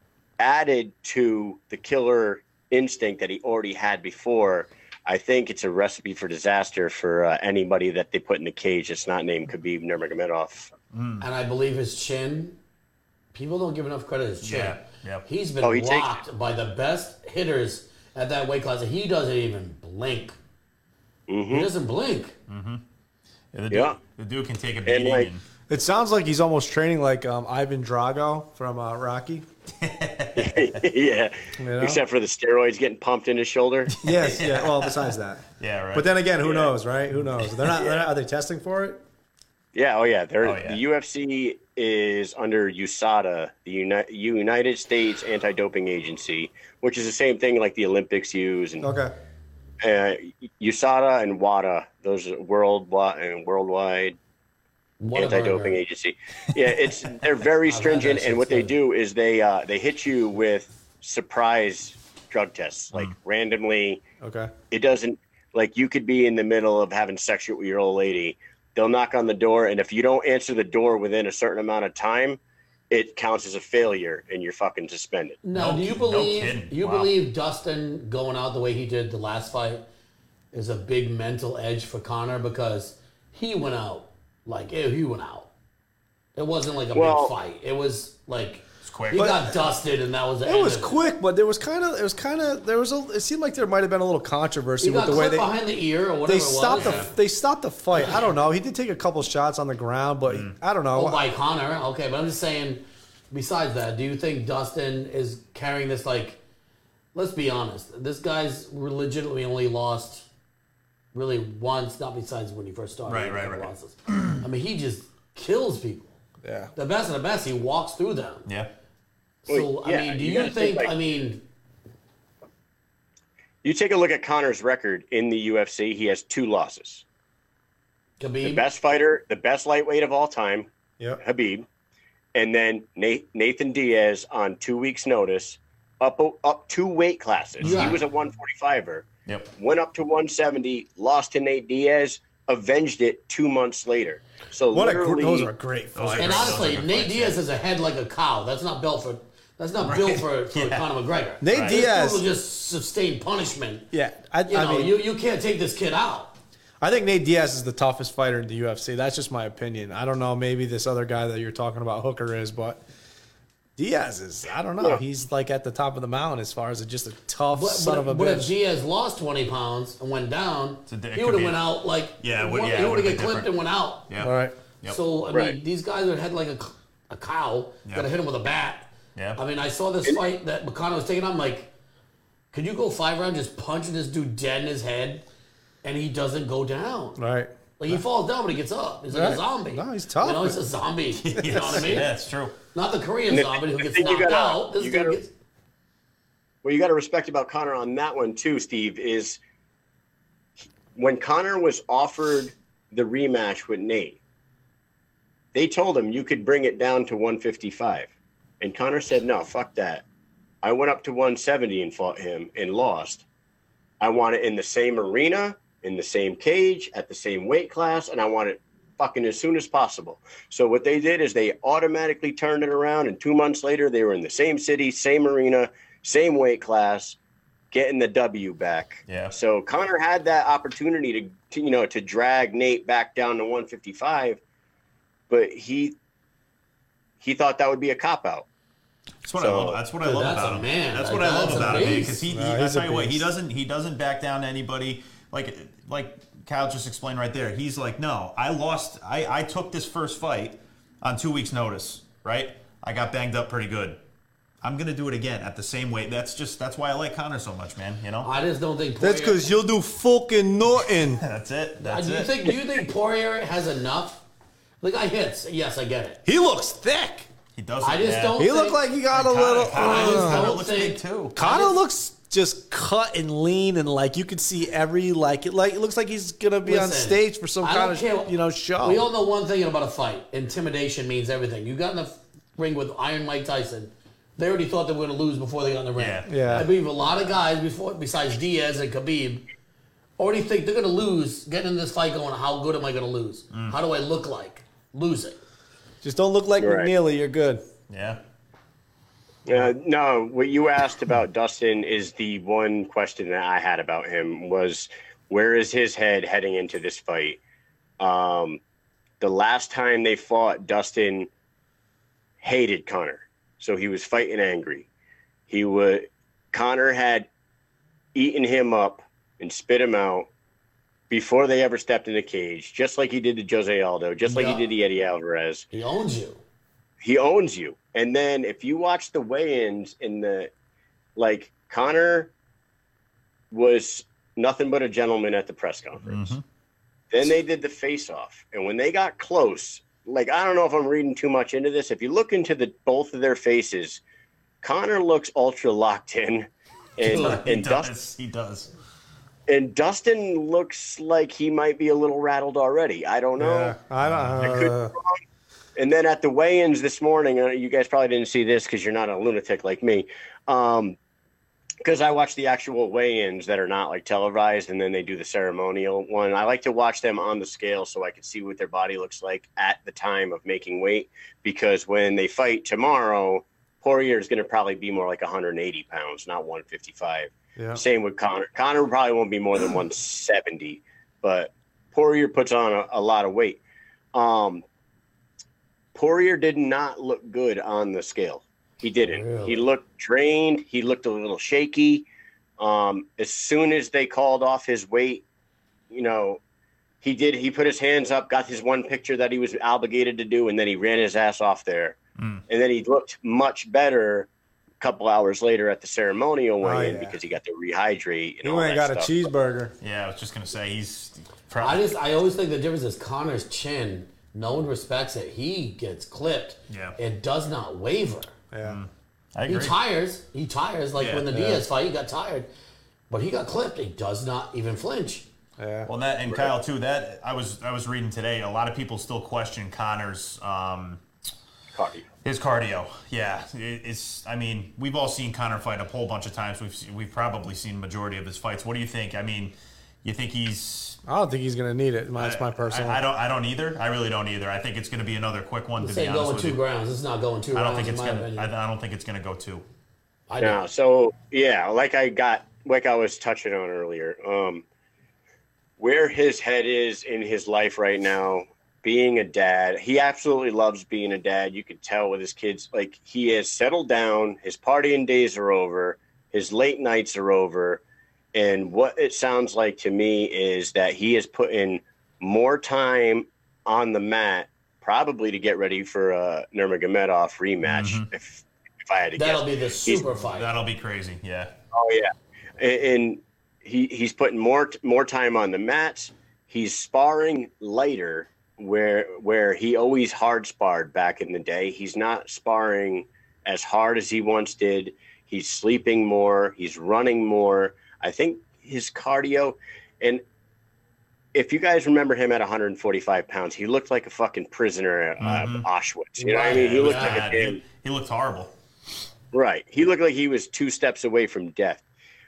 added to the killer instinct that he already had before. I think it's a recipe for disaster for uh, anybody that they put in the cage that's not named Khabib Nurmagomedov. Mm. And I believe his chin, people don't give enough credit to his chin. Yeah, yeah. He's been Oh, he rocked takes- by the best hitters at that weight class. He doesn't even blink. Mm-hmm. He doesn't blink. Mm-hmm. Yeah, the, Yeah. Dude, the dude can take a beating. like- and, It sounds like he's almost training like um, Ivan Drago from uh, Rocky. Yeah, You know? except for the steroids getting pumped in his shoulder. Yes, yeah. Well, besides that. yeah, right. But then again, who Yeah. knows, right? Who knows? They're not, they're not. Are they testing for it? Yeah, oh yeah. They're, Oh, yeah. The U F C is under U S A D A, the Uni- United States Anti-Doping Agency, which is the same thing like the Olympics use. And Okay. uh, U S A D A and WADA, those are worldwide and worldwide What a anti-doping burger. agency. Yeah, it's they're very I've had stringent, that and shit what they too. do is they uh, they hit you with surprise drug tests, like randomly. Okay. It doesn't like you could be in the middle of having sex with your old lady. They'll knock on the door, and if you don't answer the door within a certain amount of time, it counts as a failure, and you're fucking suspended. Now, No do you kid- no believe kidding. you Wow. believe Dustin going out the way he did the last fight is a big mental edge for Conor because he went out like eh, he went out. It wasn't like a Well- big fight. It was like quick. he But- got dusted and that was the It end was of quick, but there was kind of, it was kind of, there was a, it seemed like there might have been a little controversy He with got the way clipped they, behind the ear or whatever they it stopped was. the, they stopped the fight. I don't know. He did take a couple shots on the ground, but I don't know. Oh, by Conor. Okay, but I'm just saying, besides that, do you think Dustin is carrying this, like, let's be honest, this guy's legitimately only lost really once, not besides when he first started. Right, he had right, a couple right. losses. I mean, he just kills people. Yeah. The best of the best, he walks through them. yeah. So, Well, yeah, I mean, do you you, gotta think, think, like- I mean, You take a look at Conor's record in the U F C. He has two losses. The Khabib, best fighter, the best lightweight of all time, Yep. Khabib, and then Na- Nathan Diaz on two weeks' notice up up two weight classes. Yeah. He was a one forty-fiver. Yep. Went up to one seventy, lost to Nate Diaz, avenged it two months later. So What a literally, gr- those are great fights. And honestly, Those are good Nate fights, Diaz yeah. has a head like a cow. That's not built for. That's not built for, for Yeah. Conor McGregor. Nate Right. This Diaz. dude will just sustain punishment. Yeah, I, You I know, mean, you, you can't take this kid out. I think Nate Diaz is the toughest fighter in the U F C. That's just my opinion. I don't know. Maybe this other guy that you're talking about, Hooker, is, but Diaz is. I don't know. Yeah. He's like at the top of the mountain as far as a, just a tough But, son but, of a but if bitch. Diaz lost twenty pounds and went down, So it he could would have be- went out like Yeah, it he would- would yeah, it have would've get been clipped different. and went out. Yeah. All right. Yep. So I mean, Right. these guys are head like a, a cow. Yeah. Got to hit him with a bat. Yeah. I mean, I saw this fight that McConnell was taking. I'm like, could you go five rounds just punching this dude dead in his head, and he doesn't go down? Right. Like he falls down, but he gets up. He's like Right. a zombie. No, he's tough. You know, he's a zombie. You know what I mean? Yeah, it's true. Not the Korean And the- zombie who the gets thing you knocked gotta- out. This you dude gotta- gets. What you got to respect about Conor on that one too, Steve, is when Conor was offered the rematch with Nate, they told him you could bring it down to one fifty-five, and Conor said, "No, fuck that. I went up to one seventy and fought him and lost. I want it in the same arena, in the same cage, at the same weight class, and I want it fucking as soon as possible." So what they did is they automatically turned it around, and two months later they were in the same city, same arena, same weight class, getting the W back. Yeah. So Conor had that opportunity to, to you know to drag Nate back down to one fifty-five, but he he thought that would be a cop out. That's what So- I love. That's what I Dude, love that's about a him. man. That's Like, what I love that's a about him beast. because he. No, he I he's a tell you what, he beast. doesn't. He doesn't back down to anybody. Like like Kyle just explained right there. He's like, no, I lost. I I took this first fight on two weeks' notice. Right. I got banged up pretty good. I'm gonna do it again at the same weight. That's just that's why I like Conor so much, man. You know. I just don't think. That's Poirier- because you'll do fucking nothing. That's it. Uh, That's do you it. think? Do you think Poirier has enough? The guy hits. Yes, I get it. He looks thick. he doesn't. I just yeah. don't. He think, looked like he got a Conor- little. Conor- I just Uh, Conor don't looks think- big too. Connor just- looks just cut and lean, and like you could see every like it like it looks like he's gonna be on Listen, stage for some I kind don't of care. you know show. We all know one thing about a fight: intimidation means everything. You got in the ring with Iron Mike Tyson. They already thought they were going to lose before they got in the ring. Yeah. Yeah. I believe a lot of guys before, besides Diaz and Khabib, already think they're going to lose. Getting in this fight, going, how good am I going to lose? Mm. How do I look like? Lose it. Just don't look like Right. McNeely. You're good. Yeah. Uh, no, what you asked about Dustin is the one question that I had about him was where is his head heading into this fight? Um, the last time they fought, Dustin hated Conor, so he was fighting angry. He would Conor had eaten him up and spit him out before they ever stepped in the cage, just like he did to Jose Aldo, just like Yeah. he did to Eddie Alvarez. He owns you. He owns you. And then if you watch the weigh-ins in the, like, Conor was nothing but a gentleman at the press conference. Mm-hmm. Then they did the face-off. And when they got close, like, I don't know if I'm reading too much into this. If you look into the both of their faces, Conor looks ultra locked in. And, He and, does. Dustin, He does. and Dustin looks like he might be a little rattled already. I don't know. Yeah, I don't. could be Uh, wrong. And then at the weigh-ins this morning, uh, you guys probably didn't see this because you're not a lunatic like me. Um, because I watch the actual weigh-ins that are not like televised, and then they do the ceremonial one. I like to watch them on the scale so I can see what their body looks like at the time of making weight. Because when they fight tomorrow, Poirier is going to probably be more like one hundred eighty pounds, not one fifty-five. yeah. Same with Conor. Conor probably won't be more than one seventy, but Poirier puts on a, a lot of weight. Um, Poirier did not look good on the scale. He didn't. Really? He looked drained. He looked a little shaky. Um, as soon as they called off his weight, you know, he did. He put his hands up, got his one picture that he was obligated to do, and then he ran his ass off there. Mm. And then he looked much better a couple hours later at the ceremonial weigh-in yeah. because he got to rehydrate and He all went and that got a stuff. cheeseburger. Yeah, I was just gonna say he's. I Probably, just, I always think the difference is Conor's chin. No one respects it. He gets clipped. Yeah. It does not waver. Yeah. I He agree. tires. He tires like Yeah. when the Yeah. Diaz fight, he got tired. But he got clipped. He does not even flinch. Yeah. Well, that and Kyle too. That I was I was reading today. A lot of people still question Conor's um, Cardio. His cardio, yeah. It, it's. I mean, we've all seen Conor fight a whole bunch of times. We've seen, we've probably seen the majority of his fights. What do you think? I mean, you think he's? I don't think he's going to need it. That's my personal. I, I don't. I don't either. I really don't either. I think it's going to be another quick one. This to be ain't honest going with two you. rounds. It's not going two I don't rounds. think it's in my gonna. opinion. I, I don't think it's gonna go two. I No, so yeah, like I got, like I was touching on earlier, um, where his head is in his life right now, being a dad, he absolutely loves being a dad. You could tell with his kids, like he has settled down. His partying days are over. His late nights are over. And what it sounds like to me is that he is putting more time on the mat, probably to get ready for a Nurmagomedov rematch. Mm-hmm. If if I had to That'll guess, be the super fight. That'll be crazy. Yeah. Oh yeah, and, and he he's putting more more time on the mats. He's sparring lighter, where where he always hard sparred back in the day. He's not sparring as hard as he once did. He's sleeping more. He's running more. I think his cardio, and if you guys remember him at one hundred forty-five pounds, he looked like a fucking prisoner at Mm-hmm. uh, Auschwitz. You know what I mean? He looked like a Bad. damn. He, he looked horrible. Right. He looked like he was two steps away from death.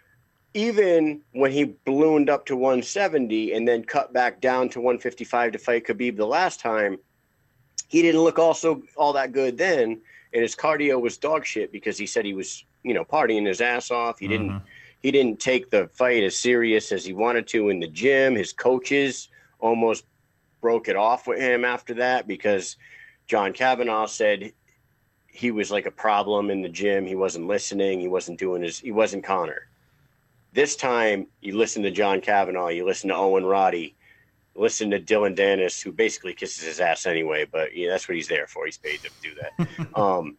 Even when he ballooned up to one seventy and then cut back down to one fifty-five to fight Khabib the last time, he didn't look also all that good then. And his cardio was dog shit because he said he was, you know, partying his ass off. He didn't Mm-hmm. he didn't take the fight as serious as he wanted to in the gym. His coaches almost broke it off with him after that because John Kavanaugh said he was like a problem in the gym. He wasn't listening. He wasn't doing his, he wasn't Conor. This time you listen to John Kavanaugh, you listen to Owen Roddy, listen to Dylan Dennis, who basically kisses his ass anyway, but yeah, that's what he's there for. He's paid to do that. um,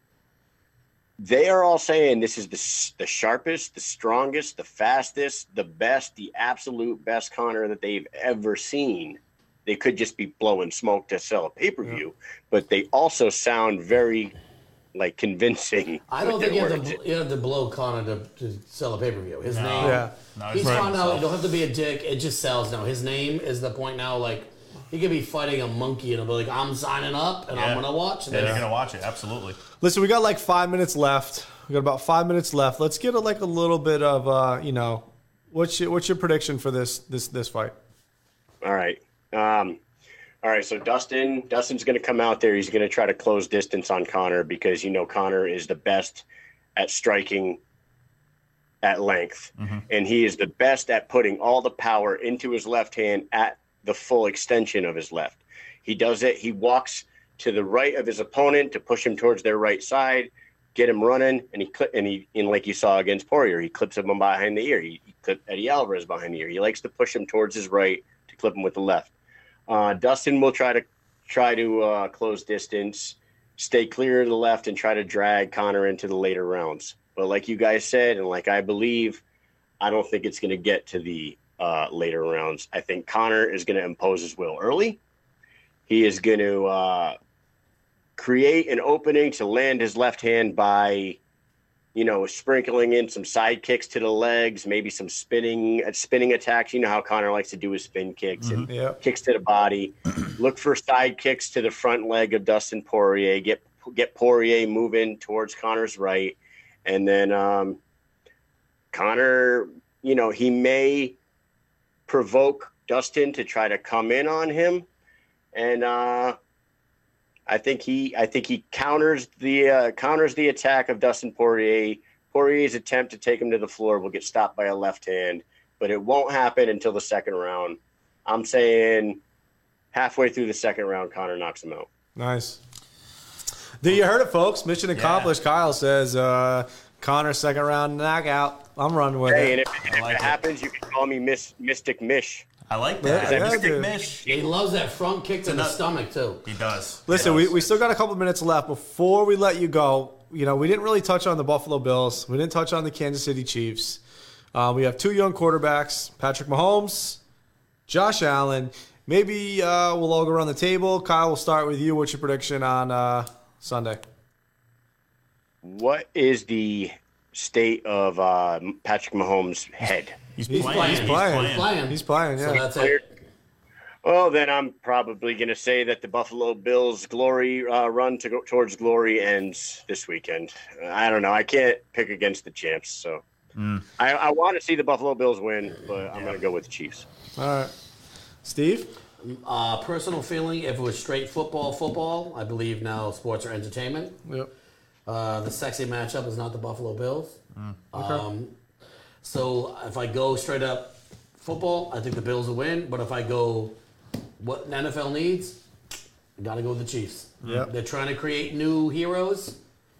they are all saying this is the, the sharpest, the strongest, the fastest, the best, the absolute best Conor that they've ever seen. They could just be blowing smoke to sell a pay-per-view, yeah. but they also sound very like convincing. I don't think you have, to, you have to blow Conor to, to sell a pay-per-view. His No. name, Yeah. No, he's right. found out. You don't have to be a dick. It just sells now. His name is the point now. Like he could be fighting a monkey and he'll be like, "I'm signing up and Yeah. I'm gonna watch." Yeah, this. you're gonna watch it. Absolutely. Listen, we got like five minutes left. We got about five minutes left. Let's get a, like a little bit of, uh, you know, what's your what's your prediction for this this this fight? All right. Um, all right. So Dustin, Dustin's going to come out there. He's going to try to close distance on Conor because you know Conor is the best at striking at length, Mm-hmm. and he is the best at putting all the power into his left hand at the full extension of his left. He does it. He walks to the right of his opponent to push him towards their right side, get him running, and he clip and he and like you saw against Poirier, he clips him behind the ear. He, he clipped Eddie Alvarez behind the ear. He likes to push him towards his right to clip him with the left. Uh, Dustin will try to try to uh, close distance, stay clear of the left, and try to drag Conor into the later rounds. But like you guys said, and like I believe, I don't think it's going to get to the uh, later rounds. I think Conor is going to impose his will early. He is going to uh, create an opening to land his left hand by, you know, sprinkling in some side kicks to the legs, maybe some spinning spinning attacks. You know how Conor likes to do his spin kicks and Yep. kicks to the body. Look for side kicks to the front leg of Dustin Poirier. Get get Poirier moving towards Conor's right, and then um, Conor, you know, he may provoke Dustin to try to come in on him, and uh, I think he, I think he counters the uh, counters the attack of Dustin Poirier. Poirier's attempt to take him to the floor will get stopped by a left hand, but it won't happen until the second round. I'm saying halfway through the second round, Conor knocks him out. Nice. There you heard it, folks. Mission accomplished. Kyle says uh, Conor second round knockout. I'm running with Hey, it. and if, and if like it it. happens, you can call me Miss Mystic Mish. I like that. Yeah, yeah, Mystic dude. Mish. He loves that front kick to the enough- stomach too. He does. Listen, He we, does. we still got a couple minutes left. Before we let you go, you know, we didn't really touch on the Buffalo Bills. We didn't touch on the Kansas City Chiefs. Uh, we have two young quarterbacks, Patrick Mahomes, Josh Allen. Maybe uh, we'll all go around the table. Kyle, we'll start with you. What's your prediction on uh, Sunday? What is the state of uh, Patrick Mahomes' head? He's He's playing. playing. He's playing. He's playing. He's playing, yeah. So that's it. Well, then I'm probably going to say that the Buffalo Bills' glory uh, run to go towards glory ends this weekend. Uh, I don't know. I can't pick against the champs, so mm. I, I want to see the Buffalo Bills win, but I'm yeah. going to go with the Chiefs. All right, Steve. Uh, personal feeling: if it was straight football, football, I believe now sports are entertainment. Yep. Uh, the sexy matchup is not the Buffalo Bills. Mm. Okay. Um, so if I go straight up football, I think the Bills will win. But if I go what the N F L needs, you got to go with the Chiefs. Yep. They're trying to create new heroes.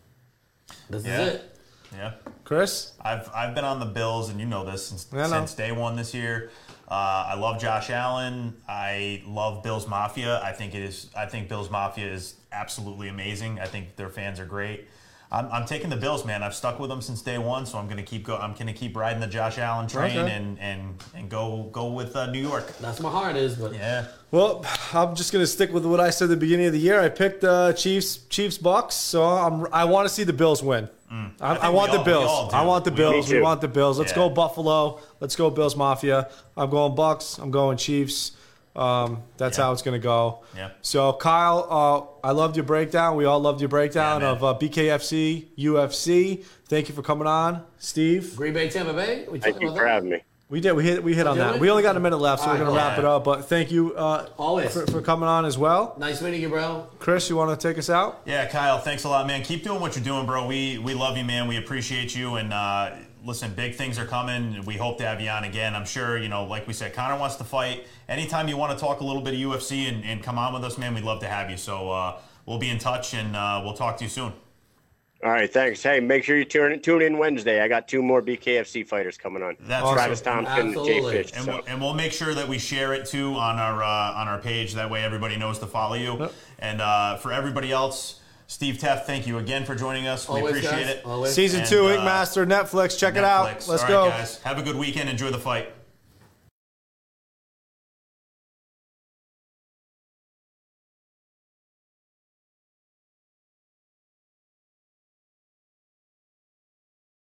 This yeah. is it. Yeah. Chris? I've I've been on the Bills, and you know this, since, know. since day one this year. Uh, I love Josh Allen. I love Bills Mafia. I think it is. I think Bills Mafia is absolutely amazing. I think their fans are great. I'm, I'm taking the Bills, man. I've stuck with them since day one, so I'm gonna keep go. I'm gonna keep riding the Josh Allen train okay. and and and go go with uh, New York. That's my heart is, but yeah. Well, I'm just gonna stick with what I said at the beginning of the year. I picked uh, Chiefs, Chiefs, Bucks. So I'm. I want to see the Bills win. Mm. I, I, I want the all, Bills. I want the we Bills. We want the Bills. Let's yeah. go Buffalo. Let's go Bills Mafia. I'm going Bucks. I'm going Chiefs. Um, that's yeah. how it's going to go. Yeah. So, Kyle, uh, I loved your breakdown. We all loved your breakdown yeah, of uh, B K F C, U F C. Thank you for coming on, Steve. Green Bay, Tampa Bay. We thank you for that? having me. We did. We hit. We hit on that. We only got a minute left, so all we're right, going to cool. wrap it up. But thank you, uh, always for, for coming on as well. Nice meeting you, bro. Chris, you want to take us out? Yeah, Kyle. Thanks a lot, man. Keep doing what you're doing, bro. We we love you, man. We appreciate you. And uh, listen, big things are coming. We hope to have you on again. I'm sure, you know, like we said, Connor wants to fight. Anytime you want to talk a little bit of U F C and, and come on with us, man, we'd love to have you. So uh, we'll be in touch, and uh, we'll talk to you soon. All right, thanks. Hey, make sure you tune, tune in Wednesday. I got two more B K F C fighters coming on. That's awesome. Travis Thompson and Jay Fish. And, so. we'll, and we'll make sure that we share it, too, on our uh, on our page. That way everybody knows to follow you. Yep. And uh, for everybody else, Steve Teff, thank you again for joining us. We Always, appreciate guys. it. Always. Season and, two, uh, Ink Master, Netflix. Check Netflix. it out. Let's All go. Right, guys. Have a good weekend. Enjoy the fight.